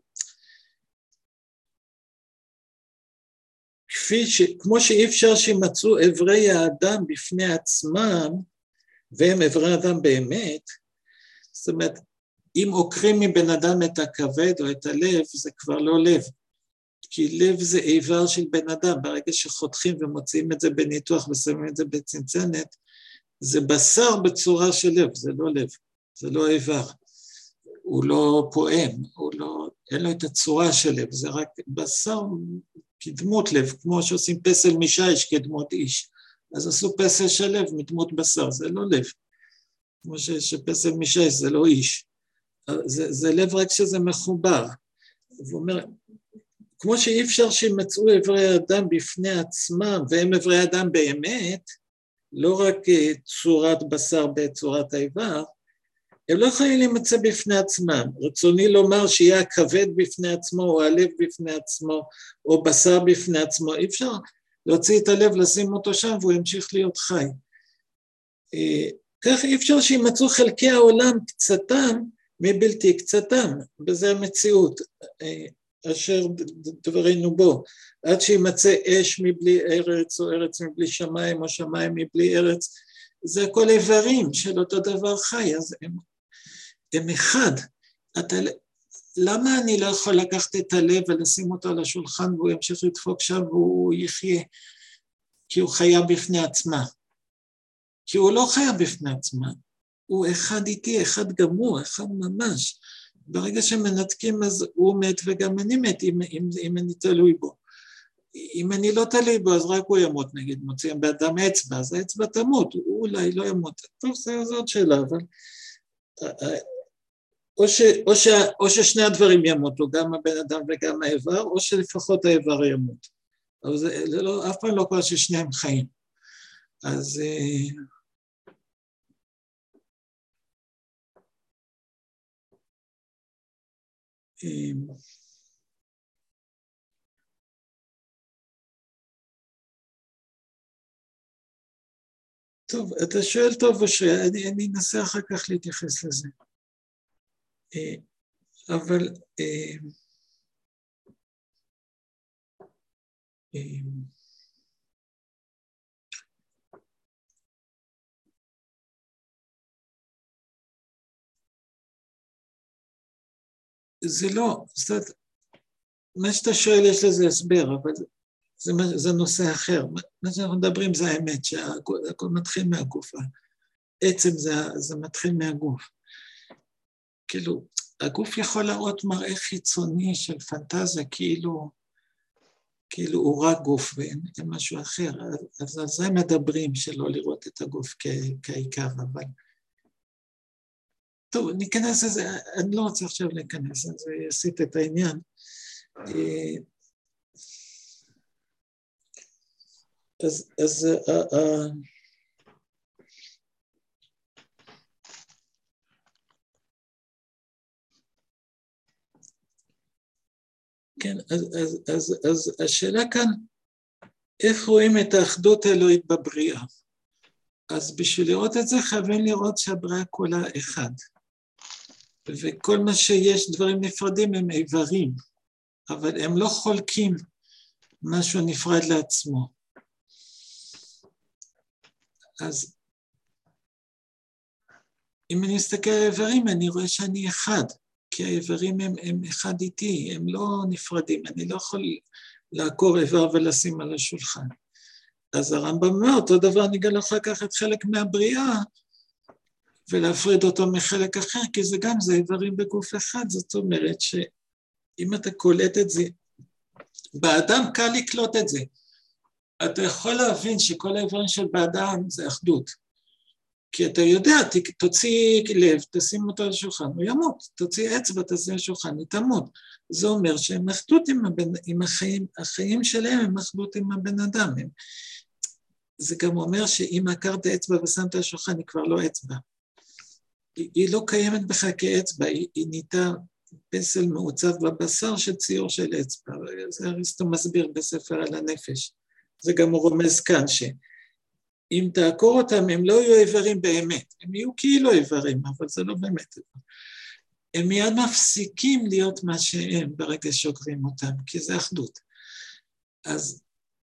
כמו שאי אפשר שימצאו עברי האדם בפני עצמם, והם עברי האדם באמת, זאת אומרת, אם עוקרים מבן אדם את הכבד או את הלב, זה כבר לא לב, כי לב זה איבר של בן אדם, ברגע שחותכים ומוצאים את זה בניתוח ושמים את זה בצנצנת, זה בשר בצורה של לב, זה לא לב, זה לא איבר, הוא לא פועם, אין לו את הצורה של לב, זה רק בשר כדמות לב, כמו שעושים פסל משיש כדמות איש, אז עשו פסל של לב מדמות בשר, זה לא לב, כמו שפסל משיש זה לא איש, זה לב רק שזה מחובר. הוא אומר, כמו שאי אפשר שימצאו עברי האדם בפני עצמם, והם עברי האדם באמת, לא רק צורת בשר בצורת האיבר, הם לא יכולים להימצא בפני עצמם. רצוני לומר שיהיה הכבד בפני עצמו, או הלב בפני עצמו, או בשר בפני עצמו. אי אפשר להוציא את הלב, לשים אותו שם, והוא ימשיך להיות חי. כך אי אפשר שימצאו חלקי העולם קצתם, מבלתי קצתם, וזה המציאות, אשר דברנו בו, עד שימצא אש מבלי ארץ, או ארץ מבלי שמיים, או שמיים מבלי ארץ, זה הכל איברים של אותו דבר חי, אז הם אחד. למה אני לא יכול לקחת את הלב ולשים אותו על השולחן, והוא ימשיך לדפוק שם והוא יחיה? כי הוא חיה בפני עצמה. כי הוא לא חיה בפני עצמה. הוא אחד איתי, אחד גמור, אחד ממש. ברגע שמנתקים אז הוא מת וגם אני מת, אם אני תלוי בו. אם אני לא תלוי בו, אז רק הוא ימות, נגיד, מוציאים באדם אצבע, אז האצבע תמות, הוא אולי לא ימות. טוב, זה עוד שאלה, אבל... או ששני הדברים ימותו, גם הבן אדם וגם האיבר, או שלפחות האיבר ימות. אבל זה לא, אף פעם לא קורה ששניהם חיים. אז... טוב, אתה שואל טוב או אני אנסה אחר כך להתייחס לזה. אבל זה לא, זאת אומרת, מה שאתה שואל יש לזה הסבר, אבל זה נושא אחר. מה שאנחנו מדברים זה האמת, שהכל מתחיל מהגוף. עצם זה מתחיל מהגוף. כאילו, הגוף יכול להראות מראה חיצוני של פנטזיה, כאילו הוא רק גוף ואין משהו אחר. אז על זה מדברים שלא לראות את הגוף כעיקר, אבל... טוב, ניכנס לזה, אני לא רוצה עכשיו להיכנס, זה יסיט את העניין. אז כן, אז השאלה כאן, איך רואים את האחדות האלוהית בבריאה? אז בשביל לראות את זה חייבים לראות שהבריאה כולה אחד. וכל מה שיש דברים נפרדים הם איברים. אבל הם לא חולקים משהו נפרד לעצמו. אז אם אני מסתכל על האיברים, אני רואה שאני אחד, כי האיברים הם אחד איתי, הם לא נפרדים, אני לא יכול לעקור איבר ולשים על השולחן. אז הרמב"ם אומר, אותו דבר אני גם יכול לקחת חלק מהבריאה, ולהפריד אותו מחלק אחר, כי זה גם, זה איברים בגוף אחד, זאת אומרת שאם אתה קולט את זה, באדם קל לקלוט את זה. אתה יכול להבין שכל האיברים של באדם זה אחדות. כי אתה יודע, תוציא לב, תשים אותו על השולחן, הוא ימות, תוציא אצבע, תשים על השולחן, היא תמות. זה אומר שהם אחדות עם החיים, החיים שלהם הם אחדות עם הבן אדם. זה גם אומר שאם עקרת אצבע ושמת על השולחן, היא כבר לא אצבע. היא לא קיימת בך כאצבע, היא נהייתה פסל מעוצב בבשר של ציור של אצבע. זה אריסטו מסביר בספר על הנפש. זה גם הוא רומז כאן שאם תעקור אותם, הם לא יהיו איברים באמת. הם יהיו כאילו איברים, אבל זה לא באמת. הם מיד מפסיקים להיות מה שהם ברגע שוקרים אותם, כי זה אחדות. אז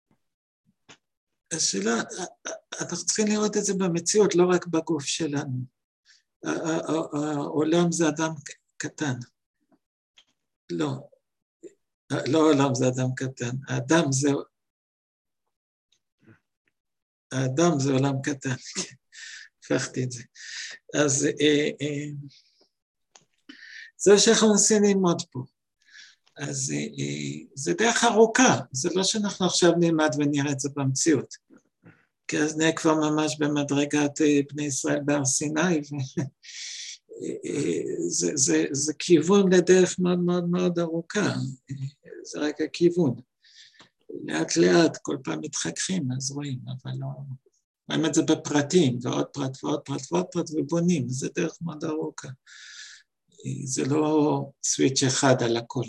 השאלה, אנחנו צריכים לראות את זה במציאות, לא רק בגוף שלנו. העולם זה אדם קטן. לא העולם זה אדם קטן. האדם זה עולם קטן. הפכתי את זה. אז זה שאנחנו מנסים ללמוד פה. אז זה דרך ארוכה. זה לא שאנחנו עכשיו נלמד ונראה את זה במציאות. כי אז נהיה כבר ממש במדרגת בני ישראל בהר סיני, זה כיוון לדרך מאוד מאוד מאוד ארוכה, זה רק הכיוון. לאט לאט כל פעם מתחככים, אז רואים, אבל לא... רואים את זה בפרטים, ועוד פרט ועוד פרט ועוד פרט, ובונים, זה דרך מאוד ארוכה. זה לא סוויץ' אחד על הכל.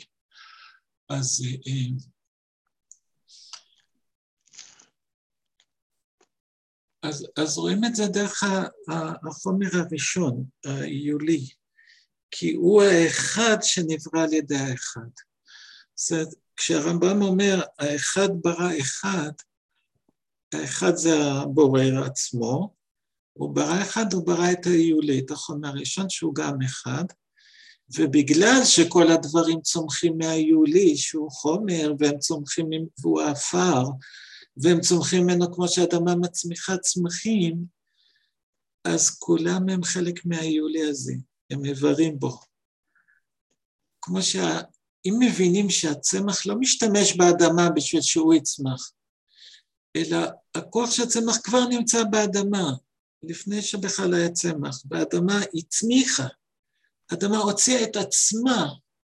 אז רואים את זה דרך החומר הראשון, היולי, כי הוא האחד שנברא על ידי האחד. זאת, כשהרמב"ם אומר, האחד ברא אחד, האחד זה הבורא עצמו, הוא ברא אחד, הוא ברא את היולי, את החומר הראשון שהוא גם אחד, ובגלל שכל הדברים צומחים מהיולי, שהוא חומר, והם צומחים והוא האפר, והם צומחים ממנו כמו שהאדמה מצמיחה צמחים, אז כולם הם חלק מהיולי הזה, הם איברים בו. כמו אם מבינים שהצמח לא משתמש באדמה בשביל שהוא יצמח, אלא הכוח שהצמח כבר נמצא באדמה, לפני שבכלל היה צמח, באדמה היא צמיחה, האדמה הוציאה את עצמה,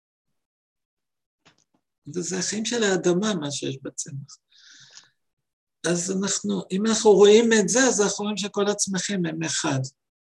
וזה החיים של האדמה מה שיש בצמח. אז אם אנחנו רואים את זה, אז אנחנו רואים שכל הצמחים הם אחד.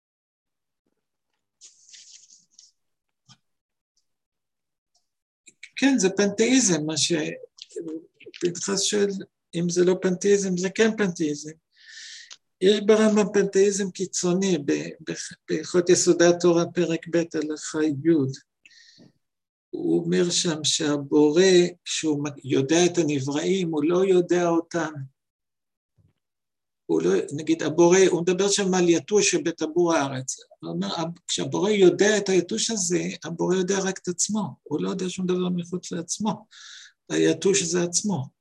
כן, זה פנתאיזם, מה שפנחס שואל, אם זה לא פנתאיזם, זה כן פנתאיזם. יש ברמב"ם פנתאיזם קיצוני, בהלכות יסודי התורה, פרק ב' הלכה י'. הוא אומר שם שהבורא, כשהוא יודע את הנבראים, הוא לא יודע אותם. הוא לא, נגיד, הבורא, הוא מדבר שם על יתוש שבטבור הארץ. הוא אומר, כשהבורא יודע את היתוש הזה, הבורא יודע רק את עצמו. הוא לא יודע שום דבר מחוץ לעצמו. היתוש זה עצמו.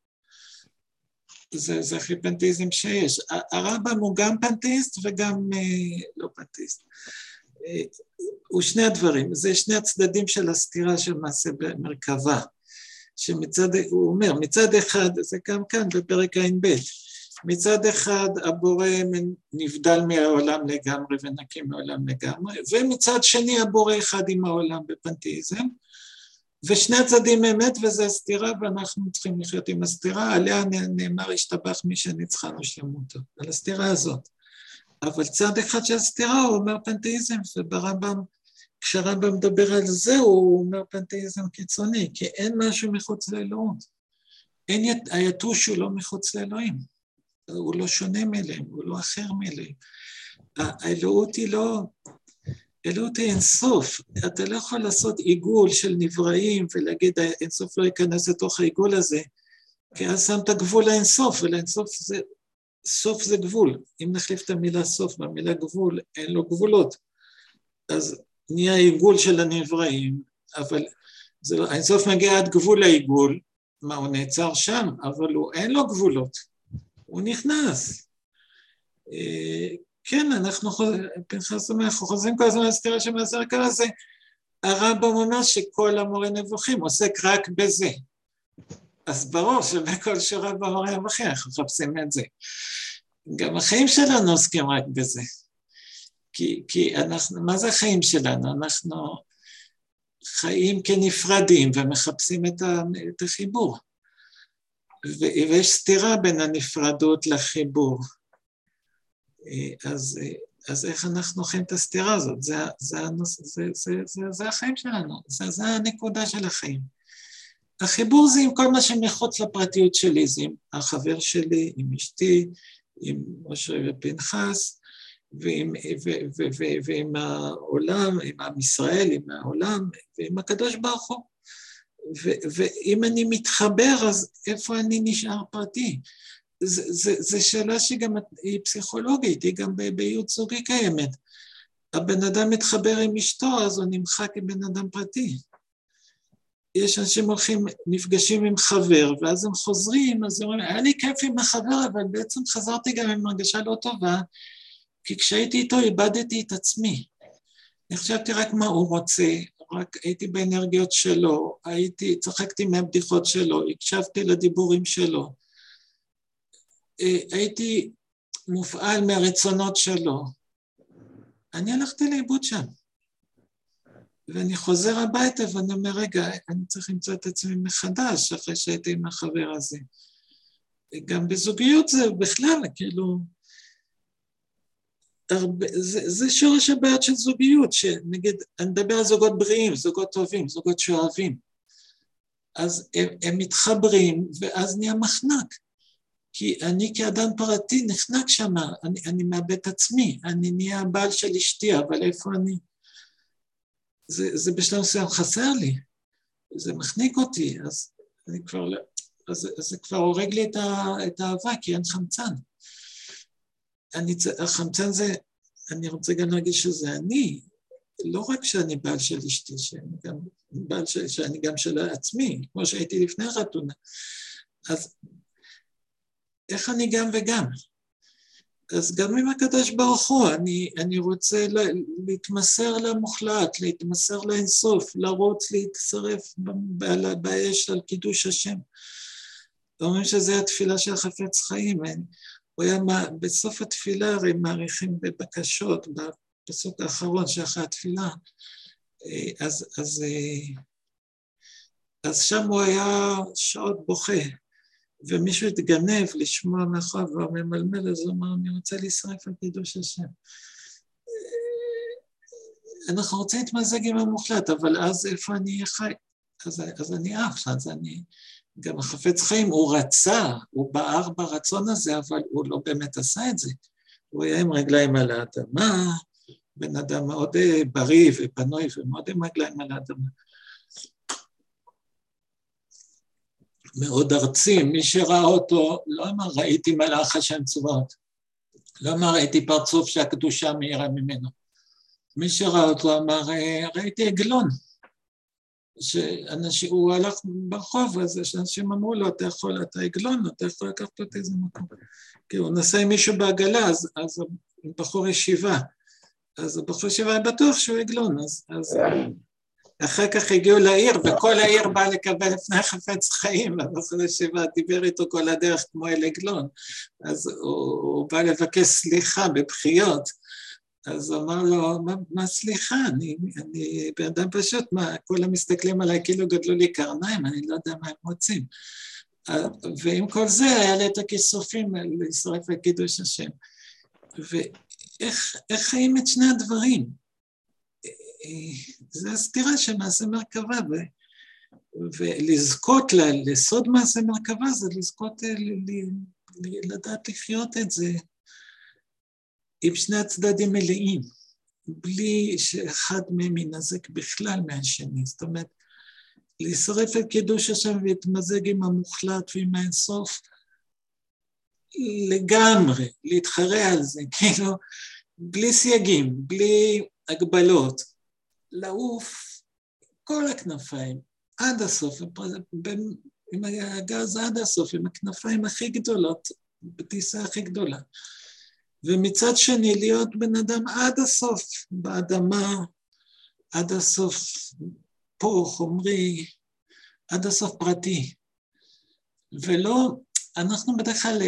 זה הכי פנתאיזם שיש. הרמב"ם הוא גם פנתאיסט וגם לא פנתאיסט. הוא שני הדברים, זה שני הצדדים של הסתירה של מעשה במרכבה. הוא אומר, מצד אחד, זה גם כאן בפרק ע"ב, מצד אחד הבורא נבדל מהעולם לגמרי ונקי מהעולם לגמרי, ומצד שני הבורא אחד עם העולם בפנתאיזם, ושני הצדדים אמת וזה הסתירה, ואנחנו צריכים לחיות עם הסתירה, עליה נאמר השתבח מי שניצחנו שלמותו, על הסתירה הזאת. אבל צד אחד של הסתירה הוא אומר פנתאיזם, וברמב"ם, כשהרמב"ם מדבר על זה, הוא אומר פנתאיזם קיצוני, כי אין משהו מחוץ לאלוהות. היתוש הוא לא מחוץ לאלוהים. הוא לא שונה מאליהם, הוא לא אחר מאליהם. האלוהות היא לא, גלות היא אינסוף, אתה לא יכול לעשות עיגול של נבראים ולהגיד אינסוף לא ייכנס לתוך העיגול הזה, כי אז שמת גבול לאינסוף, ולאינסוף זה, סוף זה גבול, אם נחליף את המילה סוף במילה גבול, אין לו גבולות, אז נהיה עיגול של הנבראים, אבל לא, האינסוף מגיע עד גבול העיגול, מה הוא נעצר שם, אבל אין לו גבולות, הוא נכנס, כן, אנחנו חוזרים כל הזמן לסתירה שמעשר כל הזה, הרמב"ם אומר שכל המורה נבוכים עוסק רק בזה, אז ברור שבכל שורה במורה נבוכים אנחנו מחפשים את זה, גם החיים שלנו עוסקים רק בזה, כי אנחנו, מה זה החיים שלנו? אנחנו חיים כנפרדים ומחפשים את החיבור, ויש סתירה בין הנפרדות לחיבור, אז איך אנחנו חיים את הסתירה הזאת? זה החיים שלנו, זה הנקודה של החיים. החיבור זה עם כל מה שמחוץ לפרטיות שלי, זה עם החבר שלי, עם אשתי, עם משה ופנחס, ועם העולם, עם עם ישראל, עם העולם, ועם הקדוש ברוך הוא. ואם אני מתחבר, אז איפה אני נשאר פרטי? זו שאלה שגם היא פסיכולוגית, היא גם ביות זוגי קיימת. הבן אדם מתחבר עם אשתו, אז הוא נמחק כבן אדם פרטי. יש אנשים הולכים, נפגשים עם חבר, ואז הם חוזרים, אז הם אומרים, היה לי כיף עם החבר, אבל בעצם חזרתי גם עם הרגשה לא טובה, כי כשהייתי איתו איבדתי את עצמי. אני חשבתי רק מה הוא רוצה, רק הייתי באנרגיות שלו, צחקתי מהבדיחות שלו, הקשבתי לדיבורים שלו, הייתי מופעל מהרצונות שלו. אני הלכתי לאיבוד שם. ואני חוזר הביתה ואני אומר, רגע, אני צריך למצוא את עצמי מחדש, אחרי שהייתי עם החבר הזה. גם בזוגיות זה בכלל, כאילו, זה שורש הבעיות של זוגיות, שנגיד, אני מדבר על זוגות בריאים, זוגות טובים, זוגות שאוהבים. אז הם מתחברים, ואז נהיה מחנק. כי אני כאדם פרטי נחנק שם, אני מאבד את עצמי, אני נהיה הבעל של אשתי, אבל איפה אני? זה בשלב מסוים חסר לי, זה מחניק אותי, אז זה כבר הורג לי את האהבה, כי אין חמצן. החמצן זה, אני רוצה גם להגיד שזה אני, לא רק שאני בעל של אשתי, שאני גם של עצמי, כמו שהייתי לפני החתונה. אז איך אני גם וגם? אז גם עם הקדוש ברוך הוא, אני רוצה להתמסר למוחלט, להתמסר לאינסוף, לרוץ, להתשרף באש על קידוש השם. אומרים שזה התפילה של חפץ חיים, בסוף התפילה הרי מעריכים בבקשות, בפסוק האחרון שאחרי התפילה, אז שם הוא היה שעות בוכה, ומישהו התגנב לשמוע מאחוריו והממלמל, אז הוא אמר, אני רוצה להישרף על קידוש השם. אנחנו רוצים להתמזג עם המוחלט, אבל אז איפה אני אהיה חי? אז אני אח, אז אני... גם החפץ חיים, הוא רצה, הוא בער ברצון הזה, אבל הוא לא באמת עשה את זה. הוא היה עם רגליים על האדמה, בן אדם מאוד בריא ופנוי ומאוד עם רגליים על האדמה. מאוד ארצי, מי שראה אותו, לא אמר ראיתי מלאך השם צבאות, לא אמר ראיתי פרצוף שהקדושה מאירה ממנו. מי שראה אותו אמר ראיתי עגלון. שאנשים, הוא הלך ברחוב, אז אנשים אמרו לו, אתה עגלון, אתה יכול לקחת אותי איזה מקום. כי הוא נסע עם מישהו בעגלה, אז בחור ישיבה. אז הבחור ישיבה היה בטוח שהוא עגלון, אז אחר כך הגיעו לעיר, וכל העיר באה לקבל לפני חפץ חיים, הבחור ישיבה דיבר איתו כל הדרך כמו אל עגלון, אז הוא בא לבקש סליחה בבחיות, אז הוא אמר לו, מה סליחה, אני באדם פשוט, כולם מסתכלים עליי כאילו גדלו לי קרניים, אני לא יודע מה הם רוצים. ועם כל זה היה לי את הכיסופים לשרף וקידוש השם. ואיך חיים את שני הדברים? זה הסתירה של מעשה מרכבה, ולזכות לסוד מעשה מרכבה, זה לזכות לדעת לחיות את זה, עם שני הצדדים מלאים, בלי שאחד מהם ינזק בכלל מהשני. זאת אומרת, לשרף את קידוש השם ולהתמזג עם המוחלט ועם האינסוף, לגמרי, להתחרע על זה, כאילו, בלי סייגים, בלי הגבלות, לעוף כל הכנפיים, עד הסוף, עם הגז עד הסוף, עם הכנפיים הכי גדולות, בטיסה הכי גדולה. ומצד שני, להיות בן אדם עד הסוף, באדמה, עד הסוף פה, חומרי, עד הסוף פרטי. ולא, אנחנו בדרך כלל,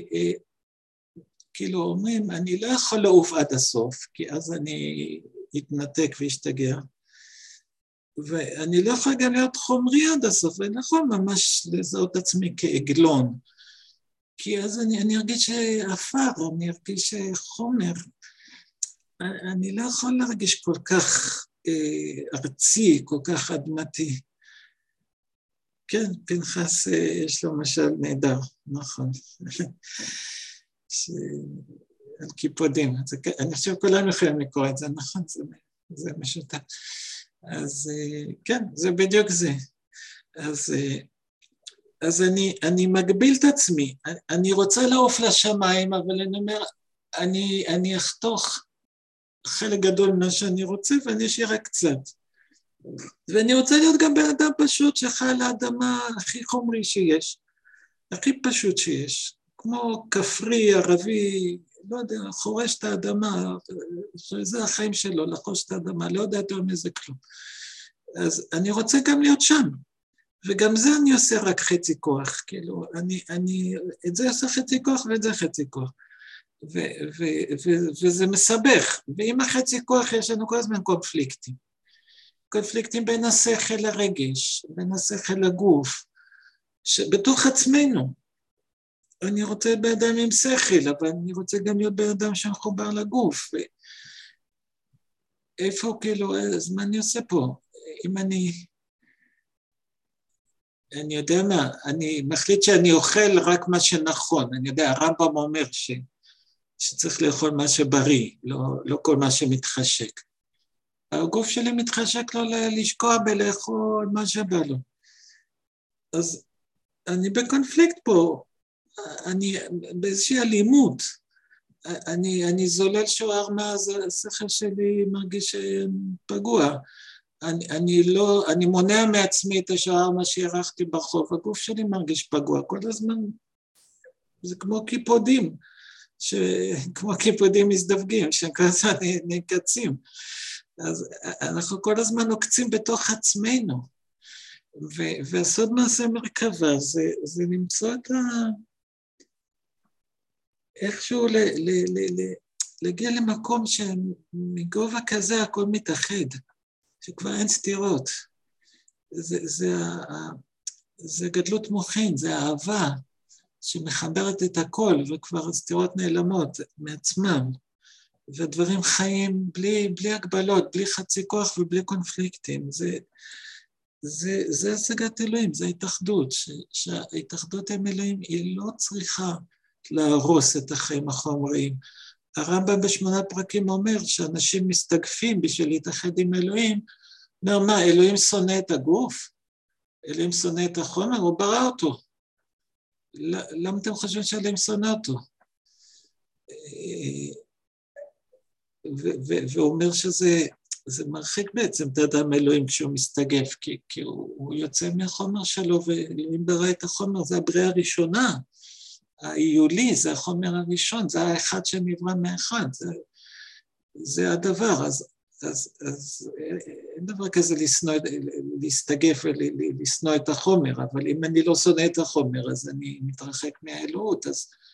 כאילו אומרים, אני לא יכול לעוף עד הסוף, כי אז אני אתנתק ואשתגע. ואני לא יכול גם להיות חומרי עד הסוף, ואני לא יכול ממש לזהות עצמי כעגלון. כי אז אני ארגיש אפר, אני ארגיש חומר. אני לא יכול להרגיש כל כך ארצי, כל כך אדמתי. כן, פנחס יש לו משל נהדר, נכון. על קיפודים. אני חושב כולם יכולים לקרוא את זה, נכון? זה משותף. אז כן, זה בדיוק זה. אז אני מגביל את עצמי, אני רוצה לעוף לשמיים, אבל אני אומר, אני אחתוך חלק גדול ממה שאני רוצה, ואני אשאיר רק קצת. ואני רוצה להיות גם בן אדם פשוט שחי על האדמה הכי חומרי שיש, הכי פשוט שיש, כמו כפרי, ערבי, לא יודע, חורש את האדמה, זה החיים שלו, לחוש את האדמה, לא יודע יותר מזה כלום. אז אני רוצה גם להיות שם. וגם זה אני עושה רק חצי כוח, כאילו, את זה עושה חצי כוח ואת זה חצי כוח, וזה מסבך, ועם החצי כוח יש לנו כל הזמן קונפליקטים בין השכל לרגש, בין השכל לגוף, שבתוך עצמנו, אני רוצה בן אדם עם שכל, אבל אני רוצה גם להיות בן אדם שמחובר לגוף, איפה כאילו, אז מה אני עושה פה? אם אני יודע מה, אני מחליט שאני אוכל רק מה שנכון, אני יודע, הרמב"ם אומר שצריך לאכול מה שבריא, לא כל מה שמתחשק. הגוף שלי מתחשק לו לשקוע בלאכול מה שבא לו. אז אני בקונפליקט פה, אני באיזושהי אלימות, אני זולל שוער מהשכל שלי מרגיש פגוע, אני מונע מעצמי את השער מה שהרחתי ברחוב, הגוף שלי מרגיש פגוע, כל הזמן זה כמו קיפודים, כמו קיפודים מזדווגים, שכל הזמן נקצים, אז אנחנו כל הזמן נוקצים בתוך עצמנו, והסוד מעשה מרכבה זה למצוא את איכשהו להגיע למקום שמגובה כזה הכל מתאחד, שכבר אין סתירות. זה גדלות מוחין, זה אהבה שמחברת את הכל, וכבר הסתירות נעלמות מעצמם, והדברים חיים בלי הגבלות, בלי חצי כוח ובלי קונפליקטים. זה השגת אלוהים, זה ההתאחדות, שההתאחדות עם אלוהים היא לא צריכה להרוס את החיים החומריים. הרמב"ם ב8 פרקים אומר שאנשים מסתגפים בשביל להתאחד עם אלוהים, אומר מה, אלוהים שונא את הגוף? אלוהים שונא את החומר? הוא ברא אותו. למה אתם חושבים שאלוהים שונא אותו? והוא אומר שזה מרחיק בעצם את האדם אלוהים כשהוא מסתגף, כי הוא יוצא מהחומר שלו, ואלוהים ברא את החומר, זה הבריאה הראשונה, העיולי, זה החומר הראשון, זה האחד שנברא מאחד, זה הדבר, אז אין דבר כזה להסתגף ולשנוא את החומר, אבל אם אני לא שונא את החומר, אז אני מתרחק מהאלוהות,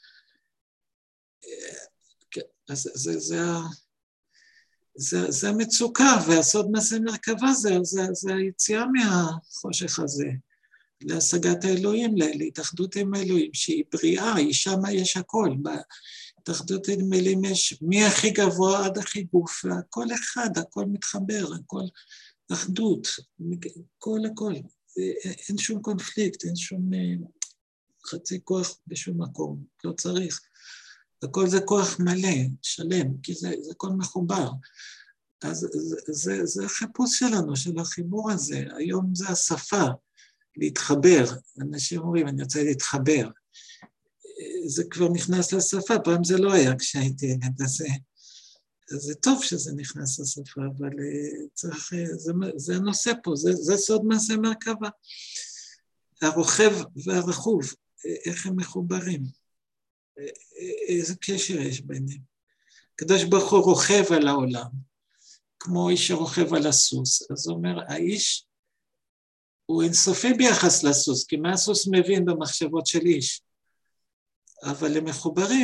זה המצוקה, והסוד מעשה מרכבה זה היציאה מהחושך הזה, להשגת האלוהים, להתאחדות עם האלוהים, שהיא בריאה, היא שמה יש הכל, בהתאחדות עם האלוהים יש מהכי גבוה עד הכי גוף, והכל אחד, הכל מתחבר, הכל אחדות, הכל, אין שום קונפליקט, אין שום חצי כוח בשום מקום, לא צריך, הכל זה כוח מלא, שלם, כי זה הכל מחובר, אז זה החיפוש שלנו, של החיבור הזה. היום זה השפה, להתחבר. אנשים אומרים, אני רוצה להתחבר. זה כבר נכנס לשפה, פעם זה לא היה כשהייתי ילד, אז זה טוב שזה נכנס לשפה, אבל צריך, זה הנושא פה, זה סוד מעשה מרכבה. הרוכב והרכוב, איך הם מחוברים, איזה קשר יש ביניהם. הקדוש ברוך הוא רוכב על העולם, כמו איש שרוכב על הסוס, אז הוא אומר, האיש הוא אינסופי ביחס לסוס, כי מה הסוס מבין במחשבות של איש? אבל הם מחוברים,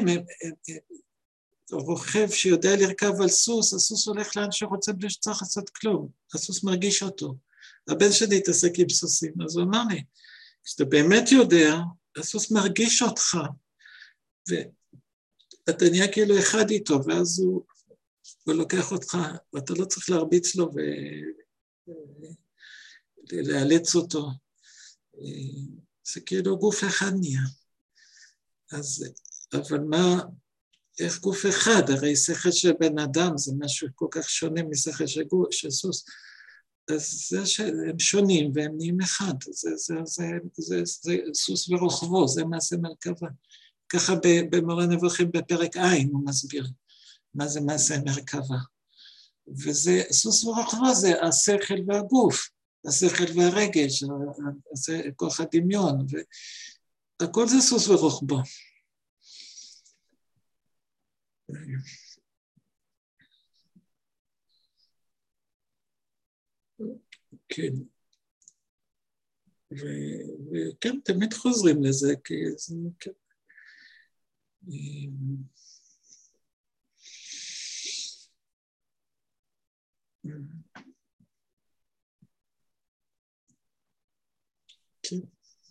רוכב שיודע לרכב על סוס, הסוס הולך לאן שרוצה בלי שצריך לעשות כלום, הסוס מרגיש אותו. הבן שלי התעסק עם סוסים, אז הוא אמר לי, כשאתה באמת יודע, הסוס מרגיש אותך, ואתה נהיה כאילו אחד איתו, ואז הוא לוקח אותך, ואתה לא צריך להרביץ לו ולאלץ אותו. זה כאילו גוף אחד נהיה. אז, אבל מה, איך גוף אחד? הרי שכל של בן אדם זה משהו כל כך שונה משכל של סוס. אז זה שהם שונים והם נהיים אחד. זה סוס ורוכבו, זה מעשה מרכבה. ככה במורה נבוכים בפרק עין הוא מסביר מה זה מעשה מרכבה. וזה, סוס ורוכבו זה השכל והגוף, השכל והרגש, כוח הדמיון, הכל זה סוס ורוכבו. כן. וכן, תמיד חוזרים לזה, כי זה... כן. כן.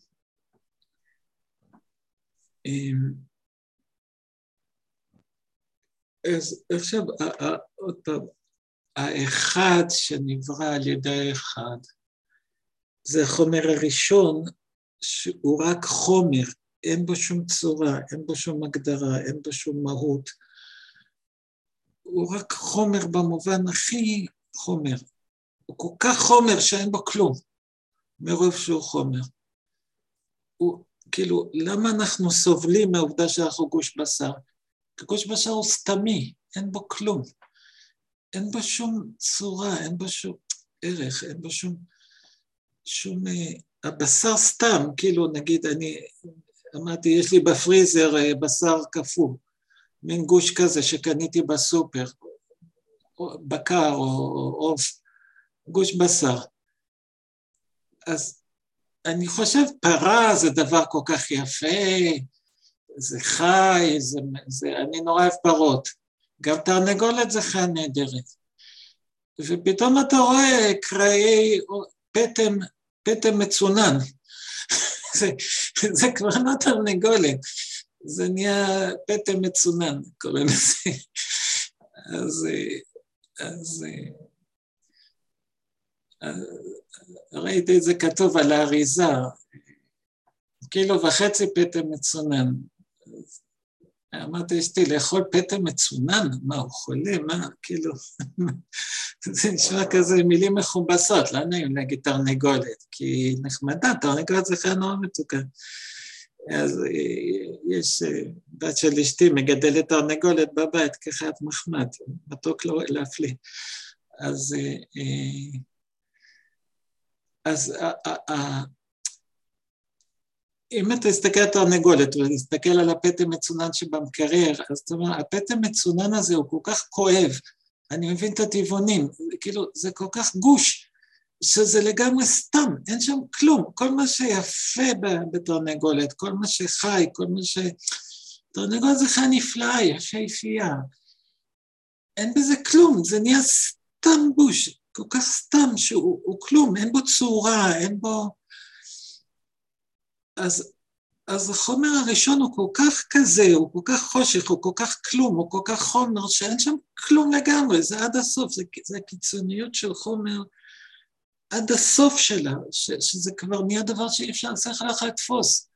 אז עכשיו, עוד פעם, האחד שנברא על ידי האחד, זה החומר הראשון שהוא רק חומר, אין בו שום צורה, אין בו שום הגדרה, אין בו שום מהות, הוא רק חומר במובן הכי חומר, הוא כל כך חומר שאין בו כלום, מרוב שהוא חומר. הוא, כאילו, למה אנחנו סובלים מהעובדה שאנחנו גוש בשר? כי גוש בשר הוא סתמי, אין בו כלום. אין בו שום צורה, אין בו שום ערך, אין בו שום הבשר סתם, כאילו נגיד אני אמרתי, יש לי בפריזר בשר קפוא, מין גוש כזה שקניתי בסופר, בקר או עוף, גוש בשר. אז אני חושב פרה זה דבר כל כך יפה, זה חי, אני נורא אוהב פרות. גם תרנגולת זה חיה נהדרת. ופתאום אתה רואה קראי פטם מצונן. זה כבר לא תרנגולת, זה נהיה פטם מצונן, קוראים לזה. אז ראיתי את זה כתוב על האריזה, 1.5 קילו פטם מצונן. אמרתי אשתי, לאכול פטם מצונן? מה, הוא חולה? מה, כאילו, זה נשמע כזה מילים מכובסות, לא נעים להגיד תרנגולת, כי נחמדה, תרנגולת זה חיה נורא מתוקה. אז יש, בת של אשתי מגדלת תרנגולת בבית כחיית מחמד, מתוק להפליא. אז אם אתה תסתכל על תרנגולת ולהסתכל על הפטם מצונן שבמקרר, אז זאת אומרת, הפטם מצונן הזה הוא כל כך כואב, אני מבין את הטבעונים, כאילו זה כל כך גוש, שזה לגמרי סתם, אין שם כלום, כל מה שיפה בתרנגולת, כל מה שחי, כל מה ש... תרנגולת זה חיה נפלאה, יפהפייה, אין בזה כלום, זה נהיה סתם גוש, כל כך סתם שהוא כלום, אין בו צורה, אין בו... אז החומר הראשון הוא כל כך כזה, הוא כל כך חושך, הוא כל כך כלום, הוא כל כך חומר, שאין שם כלום לגמרי, זה עד הסוף, זה הקיצוניות של חומר, עד הסוף שלה, שזה כבר נהיה דבר שאי אפשר לצריך לך לתפוס.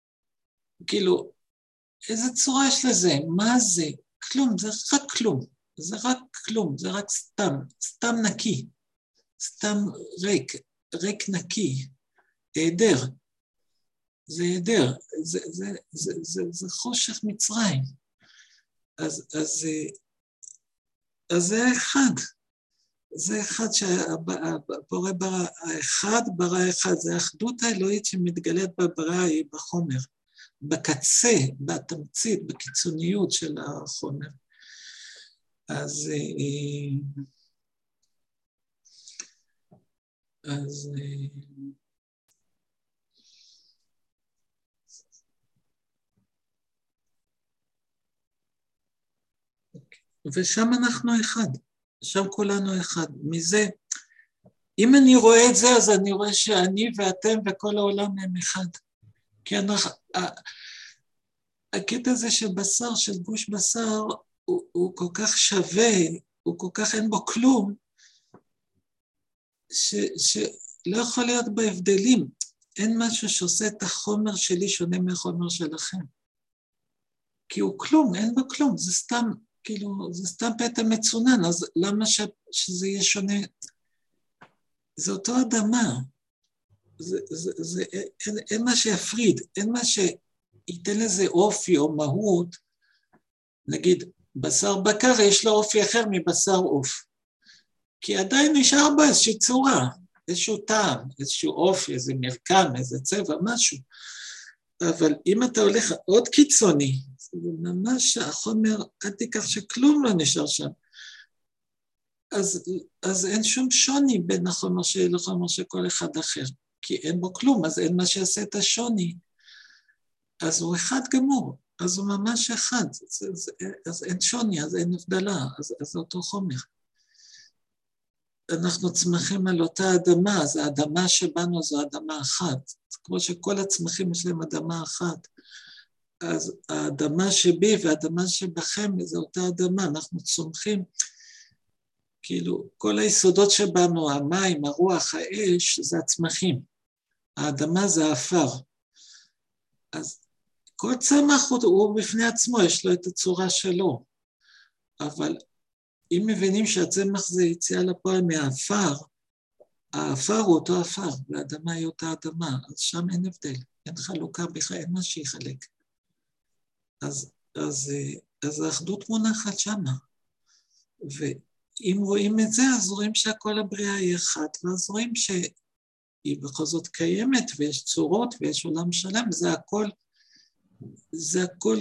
כאילו, איזה צורה יש לזה? מה זה? כלום, זה רק כלום. זה רק כלום, זה רק סתם נקי, סתם ריק נקי, היעדר. זה היעדר, זה חושך מצרים. אז זה אחד. זה אחד שהבורא ברא, האחד ברא אחד, זה האחדות האלוהית שמתגלית בבריאה בחומר, בקצה, בתמצית, בקיצוניות של החומר. ושם אנחנו אחד, שם כולנו אחד. מזה, אם אני רואה את זה, אז אני רואה שאני ואתם וכל העולם הם אחד. כי הקטע הזה של בשר, של גוש בשר, הוא כל כך שווה, הוא כל כך אין בו כלום, שלא יכול להיות בהבדלים. אין משהו שעושה את החומר שלי שונה מהחומר שלכם. כי הוא כלום, אין בו כלום, זה סתם, כאילו, זה סתם פתע מצונן, אז למה שזה יהיה שונה? זה אותו אדמה. אין מה שיפריד, אין מה שייתן לזה אופי או מהות. נגיד, בשר בקר יש לו אופי אחר מבשר עוף. כי עדיין נשאר בו איזושהי צורה, איזשהו טעם, איזשהו אופי, איזה מרקם, איזה צבע, משהו. אבל אם אתה הולך עוד קיצוני, זה ממש החומר, אל תיקח שכלום לא נשאר שם. אז אין שום שוני בין החומר שלי לחומר של כל אחד אחר, כי אין בו כלום, אז אין מה שיעשה את השוני. אז הוא אחד גמור, אז הוא ממש אחד, אז אין שוני, אז אין הבדלה, אז זה אותו חומר. אנחנו צמחים על אותה אדמה, אז האדמה שבנו זו אדמה אחת, כמו שכל הצמחים יש להם אדמה אחת, אז האדמה שבי והאדמה שבכם זה אותה אדמה, אנחנו צומחים, כאילו כל היסודות שבנו, המים, הרוח, האש, זה הצמחים, האדמה זה האפר, אז כל צמח הוא בפני עצמו, יש לו את הצורה שלו, אבל אם מבינים שהצמח זה יציאה לפועל מהאפר, האפר הוא אותו אפר, והאדמה היא אותה אדמה, אז שם אין הבדל, אין חלוקה בכלל, אין מה שיחלק. אז האחדות מונחת שמה. ואם רואים את זה, אז רואים שהכל הבריאה היא אחת, ואז רואים שהיא בכל זאת קיימת, ויש צורות, ויש עולם שלם, זה הכל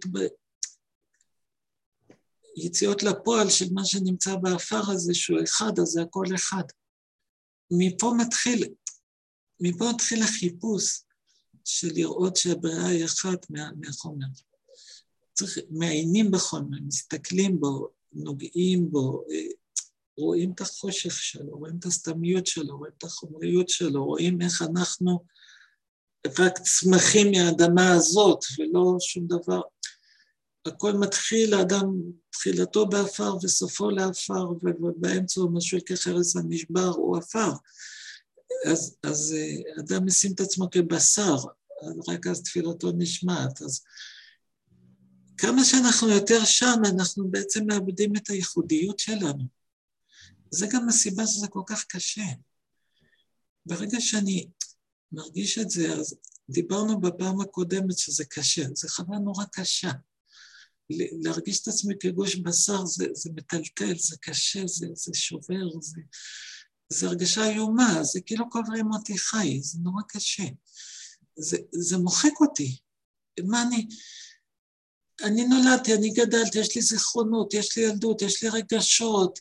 יציאות לפועל של מה שנמצא באפר הזה, שהוא אחד, אז זה הכל אחד. מפה מתחיל החיפוש של לראות שהבריאה היא אחת מהחומר. מעיינים בחומר, מסתכלים בו, נוגעים בו, רואים את החושך שלו, רואים את הסתמיות שלו, רואים את החומריות שלו, רואים איך אנחנו רק צמחים מהאדמה הזאת, ולא שום דבר. הכל מתחיל, האדם תחילתו באפר וסופו לאפר, ובאמצע הוא משול כחרס הנשבר, הוא אפר. אז אדם משים את עצמו כבשר, רק אז תפילתו נשמעת. אז כמה שאנחנו יותר שם, אנחנו בעצם מאבדים את הייחודיות שלנו. זה גם הסיבה שזה כל כך קשה. ברגע שאני מרגיש את זה, אז דיברנו בפעם הקודמת שזה קשה, זה חוויה נורא קשה. להרגיש את עצמי כגוש בשר, זה מטלטל, זה קשה, זה שובר, זה הרגשה איומה, זה כאילו קוברים אותי חי, זה נורא קשה. זה מוחק אותי. מה אני נולדתי, אני גדלתי, יש לי זיכרונות, יש לי ילדות, יש לי רגשות,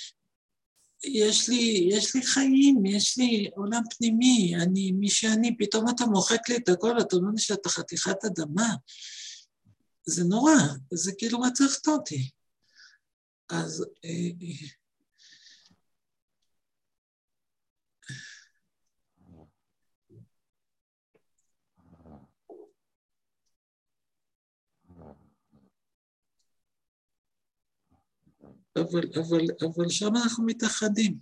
יש לי חיים, יש לי עולם פנימי, מי שאני, פתאום אתה מוחק לי את הכל, אתה אומר לי שאתה חתיכת אדמה, זה נורא, זה כאילו רצחת אותי. אז אבל שם אנחנו מתאחדים.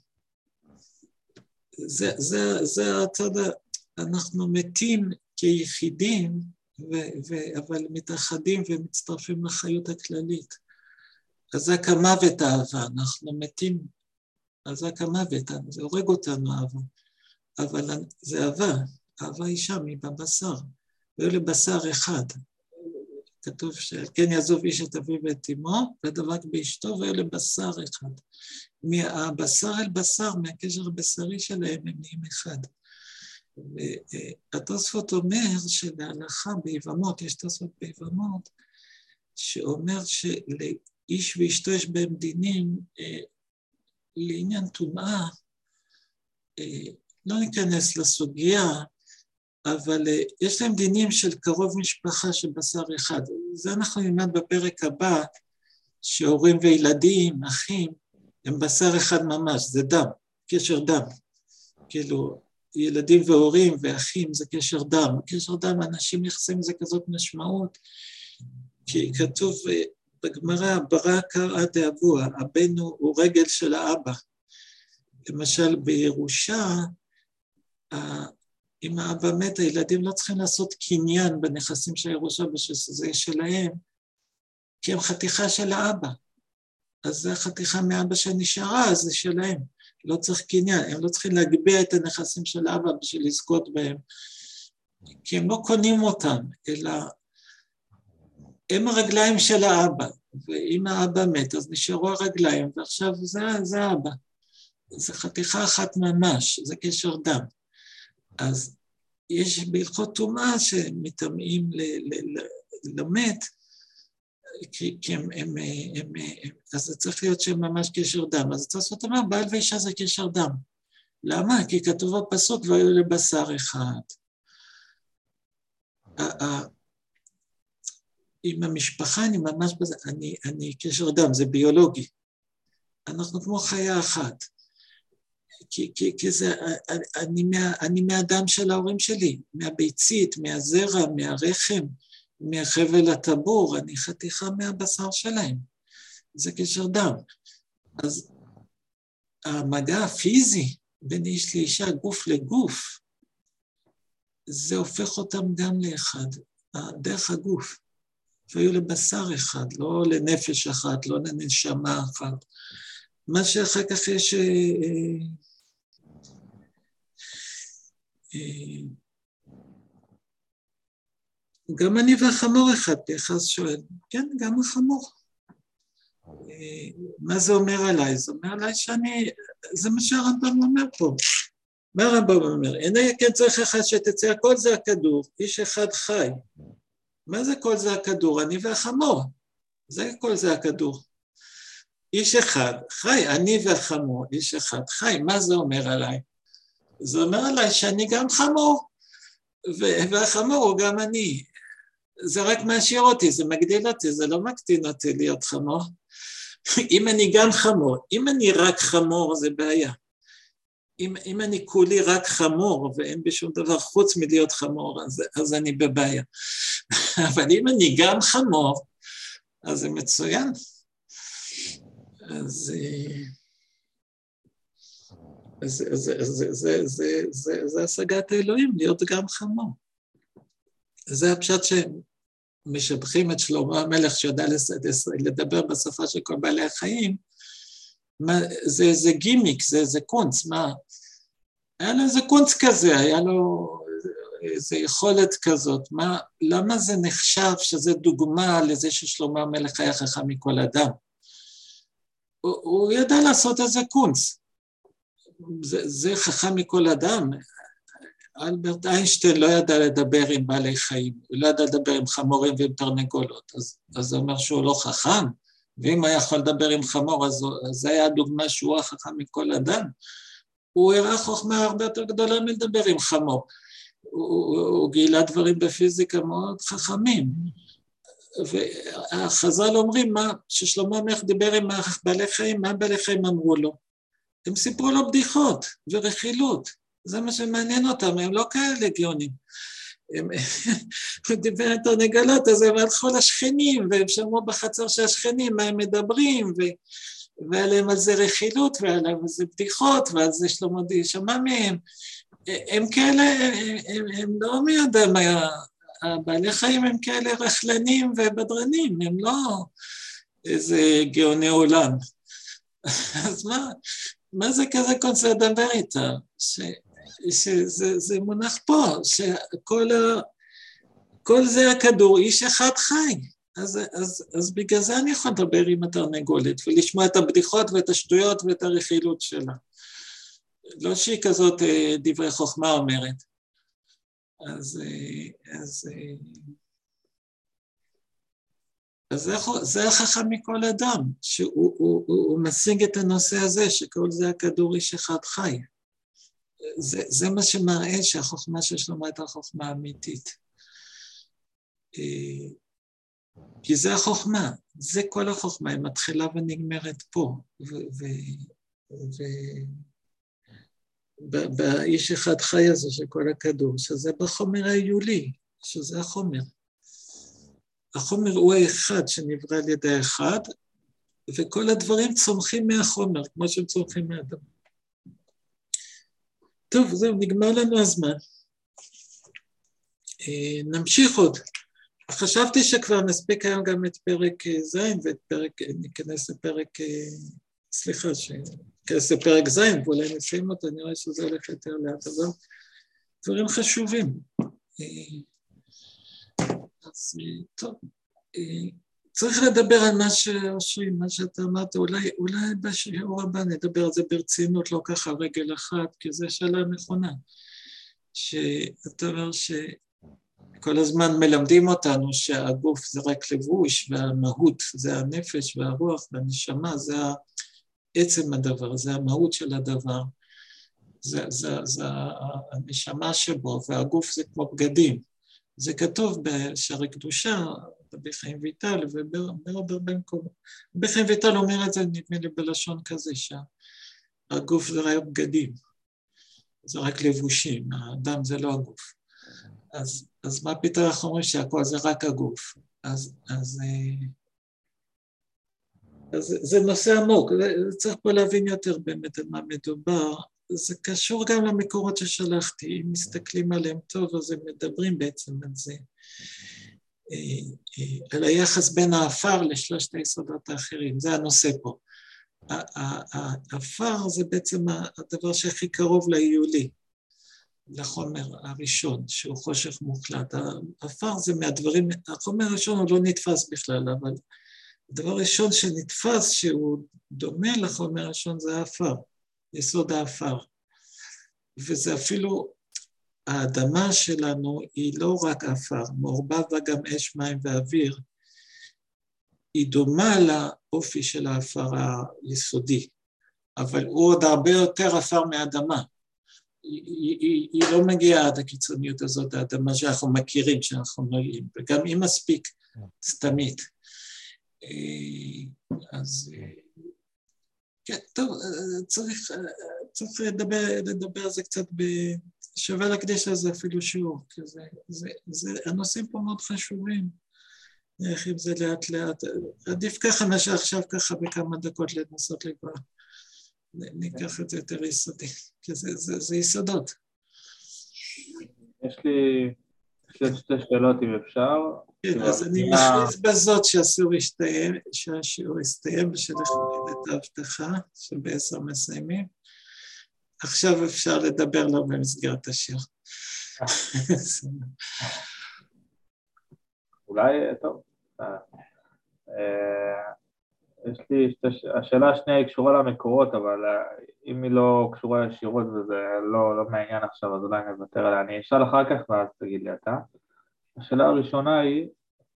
זה הצד, אנחנו מתים כיחידים, אבל מתאחדים ומצטרפים לחיות הכללית. אזעק המוות אהבה, אנחנו מתים, אזעק המוות, זה הורג אותנו אהבה, אבל זה אהבה, אהבה היא שם, היא בבשר, והיו לבשר אחד, כתוב שכן יעזוב איש את אביו ואת אמו, ודבק באשתו, והיו לבשר אחד. מהבשר אל בשר, מהקשר הבשרי שלהם, הם נהיים אחד. והתוספות אומר שלהלכה ביבמות, יש תוספות ביבמות, שאומר שלאיש ואשתו יש בהם דינים, לעניין טומאה, לא ניכנס לסוגיה, אבל יש להם דינים של קרוב משפחה של בשר אחד. זה אנחנו נלמד בפרק הבא, שהורים וילדים, אחים, הם בשר אחד ממש, זה דם, קשר דם. כאילו, ילדים והורים ואחים זה קשר דם. קשר דם, אנשים יחסים זה כזאת משמעות, כי כתוב בגמרא, ברא קרא דאבוה, הבן הוא רגל של האבא. למשל, בירושה, אם האבא מת, הילדים לא צריכים לעשות קניין בנכסים של הירושה, שזה שלהם, כי הם חתיכה של האבא. אז זה חתיכה מאבא שנשארה, אז זה שלהם. לא צריך קניין, הם לא צריכים להגביע את הנכסים של האבא בשביל לזכות בהם, כי הם לא קונים אותם, אלא הם הרגליים של האבא, ואם האבא מת, אז נשארו הרגליים, ועכשיו זה האבא. זה חתיכה אחת ממש, זה קשר דם. אז יש בהלכות טומאה שמטמאים למת, כי אז זה צריך להיות שהם ממש קשר דם. אז אתה עושה אומר, בעל ואישה זה קשר דם. למה? כי כתוב בפסוק, והיו לבשר אחד. עם המשפחה אני ממש, אני קשר דם, זה ביולוגי. אנחנו כמו חיה אחת. כי זה, אני מהדם של ההורים שלי, מהביצית, מהזרע, מהרחם, מהחבל הטבור, אני חתיכה מהבשר שלהם. זה קשר דם. אז המגע הפיזי בין איש לאישה, גוף לגוף, זה הופך אותם גם לאחד, דרך הגוף. והיו לבשר אחד, לא לנפש אחת, לא לנשמה אחת. מה שאחר כך יש... גם אני והחמור אחד, פנחס שואל, כן, גם החמור. מה זה אומר עליי? זה אומר עליי שאני, זה מה שהרמב"ם אומר פה. מה הרמב"ם אומר? הנה כן צריך אחד שתצא, הכל זה הכדור, איש אחד חי. מה זה כל זה הכדור? אני והחמור. זה כל זה הכדור. איש אחד חי, אני והחמור, איש אחד חי. מה זה אומר עליי? זה אומר עליי שאני גם חמור, והחמור הוא גם אני. זה רק מעשיר אותי, זה מגדיל אותי, זה לא מקטין אותי להיות חמור. אם אני גם חמור, אם אני רק חמור זה בעיה. אם אני כולי רק חמור ואין בשום דבר חוץ מלהיות חמור, אז אני בבעיה. אבל אם אני גם חמור, אז זה מצוין. זה השגת האלוהים, להיות גם חמור. זה הפשט שמשבחים את שלמה המלך שיודע לדבר בשפה של כל בעלי החיים, זה גימיק, זה קונץ, מה? היה לו איזה קונץ כזה, היה לו איזה יכולת כזאת, למה זה נחשב שזה דוגמה לזה ששלמה המלך היה חכם מכל אדם? הוא ידע לעשות איזה קונץ, זה חכם מכל אדם. אלברט איינשטיין לא ידע לדבר עם בעלי חיים, הוא לא ידע לדבר עם חמורים ועם תרנגולות, אז זה אומר שהוא לא חכם, ואם היה יכול לדבר עם חמור, אז זה היה הדוגמה שהוא החכם מכל אדם. הוא הראה חוכמה הרבה יותר גדולה מלדבר עם חמור. הוא גילה דברים בפיזיקה מאוד חכמים. והחז"ל אומרים ששלמה המלך דיבר עם בעלי חיים, מה בעלי חיים אמרו לו? הם סיפרו לו בדיחות ורכילות. זה מה שמעניין אותם, הם לא כאלה גאונים. הוא דיבר את תרנגולות, אז הם הלכו לשכנים, והם שמעו בחצר של השכנים מה הם מדברים, ועליהם על זה רכילות, ועליהם על זה בדיחות, ועל זה שלמה שמע מהם. הם כאלה, הם לא מי יודע מה, הבעלי חיים הם כאלה רכלנים ובדרנים, הם לא, איזה גאוני עולם. אז מה זה כזה קונצר לדבר איתה? שזה מונח פה, כל זה הכדור, איש אחד חי. אז בגלל זה אני יכול לדבר עם התרנגולת, ולשמוע את הבדיחות ואת השטויות ואת הרכילות שלה. לא שהיא כזאת דברי חוכמה אומרת. אז זה החכם מכל אדם, שהוא משיג את הנושא הזה, שכל זה הכדור איש אחד חי. זה מה שמראה שהחוכמה של שלמה הייתה חוכמה אמיתית. כי זה החוכמה, זה כל החוכמה, היא מתחילה ונגמרת פה, באיש אחד חי הזה של כל הכדור, שזה בחומר העיולי, שזה החומר. החומר הוא האחד שנברא על ידי האחד, וכל הדברים צומחים מהחומר, כמו שהם צומחים מהאדם. טוב, זהו, נגמר לנו הזמן. נמשיך עוד. חשבתי שכבר נספיק היום גם את פרק ז' ניכנס לפרק, סליחה, ניכנס לפרק ז' ואולי נסיים אותו, אני רואה שזה הולך יותר לאט, אבל דברים חשובים. אז טוב, צריך לדבר על מה שאתה אמרת, אולי בשיעור הבא נדבר על זה ברצינות, לא ככה רגל אחת, כי זו שאלה נכונה, שאתה אומר כל הזמן מלמדים אותנו שהגוף זה רק לבוש, והמהות זה הנפש והרוח והנשמה, זה עצם הדבר, זה המהות של הדבר, זה הנשמה שבו, והגוף זה כמו בגדים. זה כתוב בשערי קדושה, בחיים ויטל ובעוד הרבה מקומות. בחיים ויטל אומר את זה, נדמה לי בלשון כזה, שהגוף זה רק בגדים, זה רק לבושים, האדם זה לא הגוף. אז מה פתאום אנחנו אומרים שהכל זה רק הגוף? אז זה נושא עמוק, צריך פה להבין יותר באמת על מה מדובר. זה קשור גם למקורות ששלחתי, אם מסתכלים עליהם טוב, אז הם מדברים בעצם על זה, על היחס בין האפר לשלושת היסודות האחרים, זה הנושא פה. האפר זה בעצם הדבר שהכי קרוב לעיולי, לחומר הראשון, שהוא חושך מוחלט. האפר זה מהדברים, החומר הראשון הוא לא נתפס בכלל, אבל הדבר הראשון שנתפס שהוא דומה לחומר הראשון זה האפר, יסוד האפר. וזה אפילו, האדמה שלנו היא לא רק אפר, מעורבב בה גם אש, מים ואוויר, היא דומה לאופי של האפר היסודי, אבל הוא עוד הרבה יותר אפר מהאדמה. היא לא מגיעה עד הקיצוניות הזאת, האדמה שאנחנו מכירים, שאנחנו נראים, וגם היא מספיק סתמית. אז כן, טוב, צריך לדבר על זה קצת, שווה להקדיש לזה אפילו שיעור, כי הנושאים פה מאוד חשובים, איך אם זה לאט לאט, עדיף ככה מה שעכשיו ככה בכמה דקות לנסות לקרוא. ניקח את זה יותר יסודי, כי זה יסודות. יש לי שתי שאלות אם אפשר. כן, אז אני מכריז בזאת שהשיעור יסתיים בשביל לכבד את ההבטחה, שב10 מסיימים. עכשיו אפשר לדבר לו במסגרת השיר. אולי, טוב. יש לי, השאלה השנייה היא קשורה למקורות, אבל אם היא לא קשורה ישירות וזה לא מעניין עכשיו, אז אולי נוותר עליה. אני אשאל אחר כך ואז תגיד לי אתה. השאלה הראשונה היא,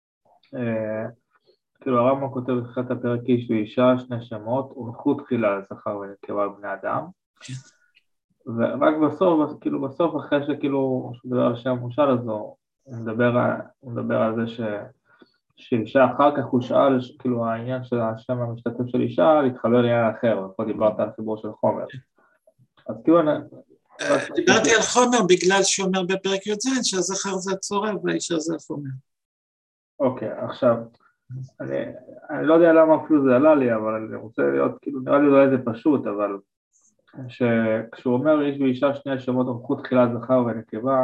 כאילו הרמב"ם כותב בתחילת הפרק איש ואישה, שני שמות, הונחו תחילה זכר ונקבה בני אדם, ורק בסוף, כאילו בסוף אחרי שכאילו, שהוא מדבר על שם מושל, אז הוא מדבר על זה שאישה אחר כך הוא שאל, כאילו העניין של השם המשתתף של אישה, להתחבר לעניין אחר, ופה דיברת על חיבור של חומר. אז כאילו דיברתי על חומר בגלל שהוא אומר בפרק י"ז שהזכר זה הצורה והאישה זה החומר. אוקיי, עכשיו, אני לא יודע למה אפילו זה עלה לי, אבל אני רוצה להיות, כאילו נראה לי אולי זה פשוט, אבל כשהוא אומר איש ואישה שני השמות הונחו תחילה זכר ונקבה,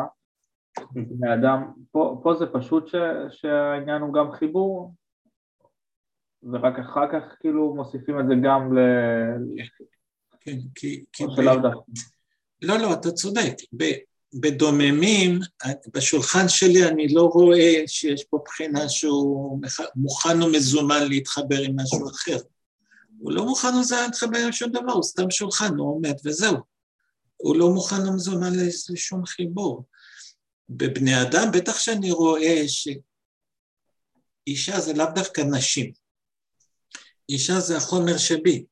מבני אדם, פה זה פשוט שהעניין הוא גם חיבור? ורק אחר כך כאילו מוסיפים את זה גם כן, כי לא, אתה צודק. בדוממים, בשולחן שלי אני לא רואה שיש פה בחינה שהוא מוכן ומזומן להתחבר עם משהו אחר. הוא לא מוכן ומזומן להתחבר עם שום דבר, הוא סתם שולחן, הוא עומד וזהו. הוא לא מוכן ומזומן לשום חיבור. בבני אדם בטח שאני רואה שאישה זה לאו דווקא נשים. אישה זה החומר שבי.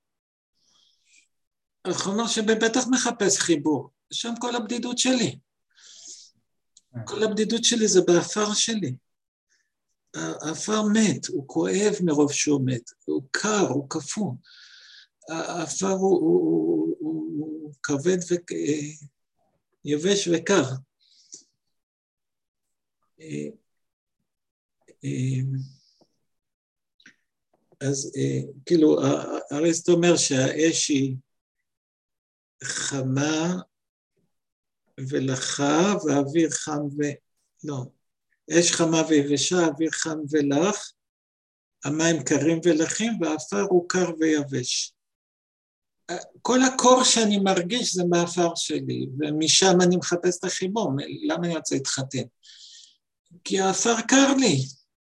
החומר שבי בטח מחפש חיבור. שם כל הבדידות שלי. כל הבדידות שלי זה באפר שלי. האפר מת, הוא כואב מרוב שהוא מת, הוא קר, הוא קפוא. האפר הוא כבד ויבש וקר. אז כאילו, אריסטו אומר שהאש היא חמה ולחה, והאוויר חם לא, אש חמה ויבשה, אוויר חם ולח, המים קרים ולחים, והאפר הוא קר ויבש. כל הקור שאני מרגיש זה מהאפר שלי, ומשם אני מחפש את החיבור. למה אני רוצה להתחתן? כי האפר קר לי.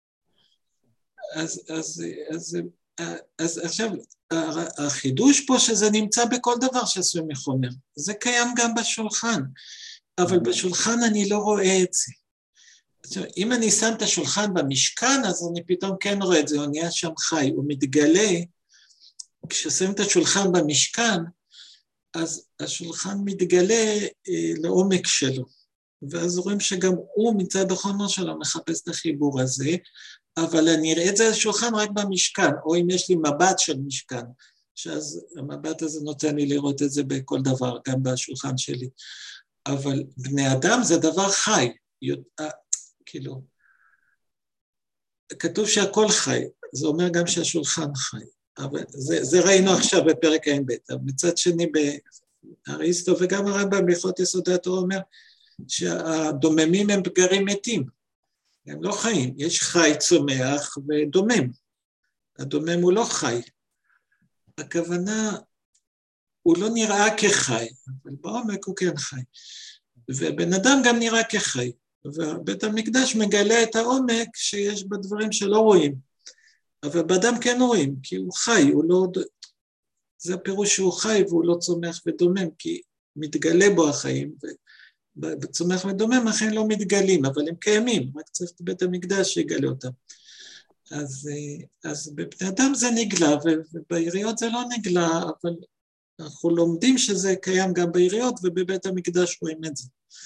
אז עכשיו, החידוש פה שזה נמצא בכל דבר שעשוי מחומר. זה קיים גם בשולחן, אבל בשולחן אני לא רואה את זה. עכשיו, אם אני שם את השולחן במשכן, אז אני פתאום כן רואה את זה, הוא נהיה שם חי, הוא מתגלה. כששמים את השולחן במשכן, אז השולחן מתגלה לעומק שלו, ואז רואים שגם הוא מצד החומר שלו מחפש את החיבור הזה, אבל אני אראה את זה על השולחן רק במשכן, או אם יש לי מבט של משכן, שאז המבט הזה נותן לי לראות את זה בכל דבר, גם בשולחן שלי. אבל בני אדם זה דבר חי, כאילו, כתוב שהכל חי, זה אומר גם שהשולחן חי. אבל זה ראינו עכשיו בפרק ע"ב, מצד שני באריסטו וגם הרמב"ם בהלכות יסודי התורה אומר שהדוממים הם פגרים מתים, הם לא חיים, יש חי צומח ודומם, הדומם הוא לא חי, הכוונה הוא לא נראה כחי, אבל בעומק הוא כן חי, ובן אדם גם נראה כחי, ובית המקדש מגלה את העומק שיש בדברים שלא רואים, אבל באדם כן רואים, כי הוא חי, הוא לא, זה הפירוש שהוא חי והוא לא צומח ודומם, כי מתגלה בו החיים, ובצומח ודומם החיים לא מתגלים, אבל הם קיימים, רק צריך את בית המקדש שיגלה אותם. אז בבני אדם זה נגלה, ובעיריות זה לא נגלה, אבל אנחנו לומדים שזה קיים גם בעיריות, ובבית המקדש רואים את זה.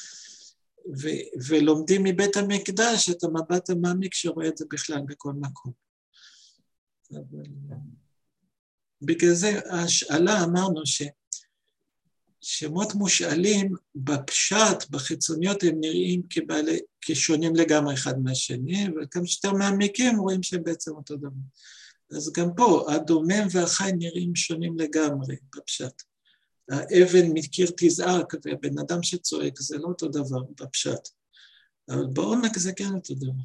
ולומדים מבית המקדש את המבט המעמיק שרואה את זה בכלל בכל מקום. אבל בגלל זה השאלה אמרנו שמות מושאלים בפשט, בחיצוניות הם נראים כשונים לגמרי אחד מהשני, וכמה שיותר מעמיקים רואים שהם בעצם אותו דבר. אז גם פה הדומם והחי נראים שונים לגמרי בפשט. האבן מקיר תזעק והבן אדם שצועק זה לא אותו דבר בפשט, אבל בעומק זה כן אותו דבר.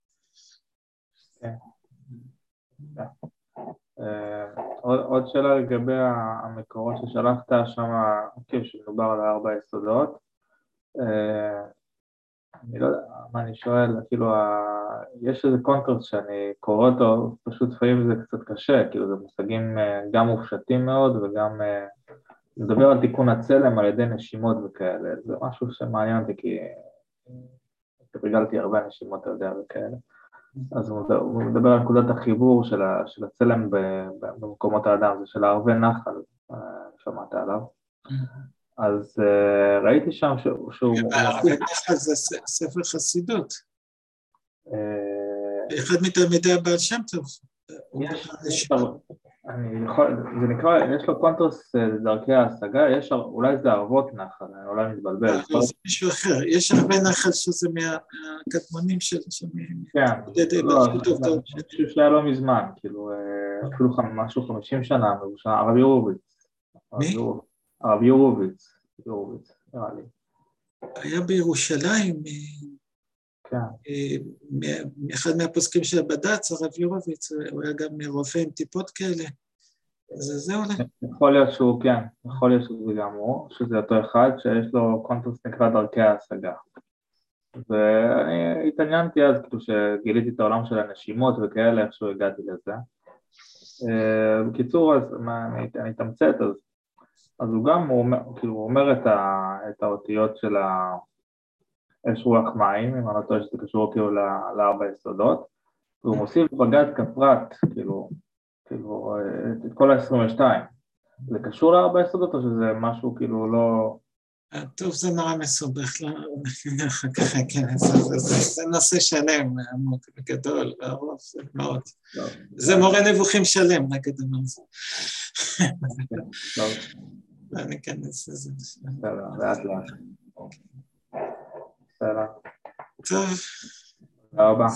עוד שאלה לגבי המקורות ששלחת שם, שמדובר על 4 יסודות. אני לא יודע מה אני שואל, כאילו יש איזה קונטרסט שאני קורא אותו, פשוט לפעמים זה קצת קשה, כאילו זה מושגים גם מופשטים מאוד וגם מדבר על תיקון הצלם על ידי נשימות וכאלה, זה משהו שמעניין אותי כי התרגלתי הרבה נשימות, אתה יודע, וכאלה. אז הוא מדבר על נקודת החיבור של הצלם במקומות האדם, זה של הערבי נחל, שמעת עליו. אז ראיתי שם שהוא... הערבי נחל זה ספר חסידות. אחד מתלמידי הבעל שם טוב. זה נקרא, יש לו קונטרסט דרכי ההשגה, אולי זה ערבות נחל, אני אולי מתבלבל. זה מישהו אחר, יש ערבי נחל שזה מהקדמונים של... כן, משהו שהיה לא מזמן, כאילו, אפילו משהו 50 שנה, הרב יורוביץ. מי? הרב יורוביץ, נראה לי. היה בירושלים, אחד מהפוסקים של הבד"ץ, הרב יורוביץ, הוא היה גם רופא עם טיפות כאלה, אז זה אולי. יכול להיות שהוא, כן, יכול להיות שזה גם הוא, שזה אותו אחד שיש לו קונטקסט נקרא דרכי ההשגה. ואני התעניינתי אז, כאילו שגיליתי את העולם של הנשימות וכאלה, איכשהו הגעתי לזה. בקיצור, אז אני אתמצת, אז הוא גם, הוא אומר את האותיות של אש רוח מים, אם אני לא טועה שזה קשור כאילו לארבע יסודות, והוא מוסיף בגד כפרט, כאילו, את כל ה-22. זה קשור לארבע יסודות או שזה משהו כאילו לא... טוב, זה נורא מסובך, אחר כך, כן, זה נושא שלם, עמוק וגדול, והרוב, זה מאוד. זה מורה נבוכים שלם, נגד המרזה. לא ניכנס לזה. בסדר, לאט לאט. בסדר. טוב. תודה רבה.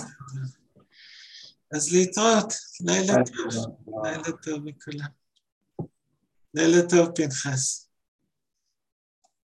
אז להתראות, לילה טוב. לילה טוב מכולם. לילה טוב פנחס.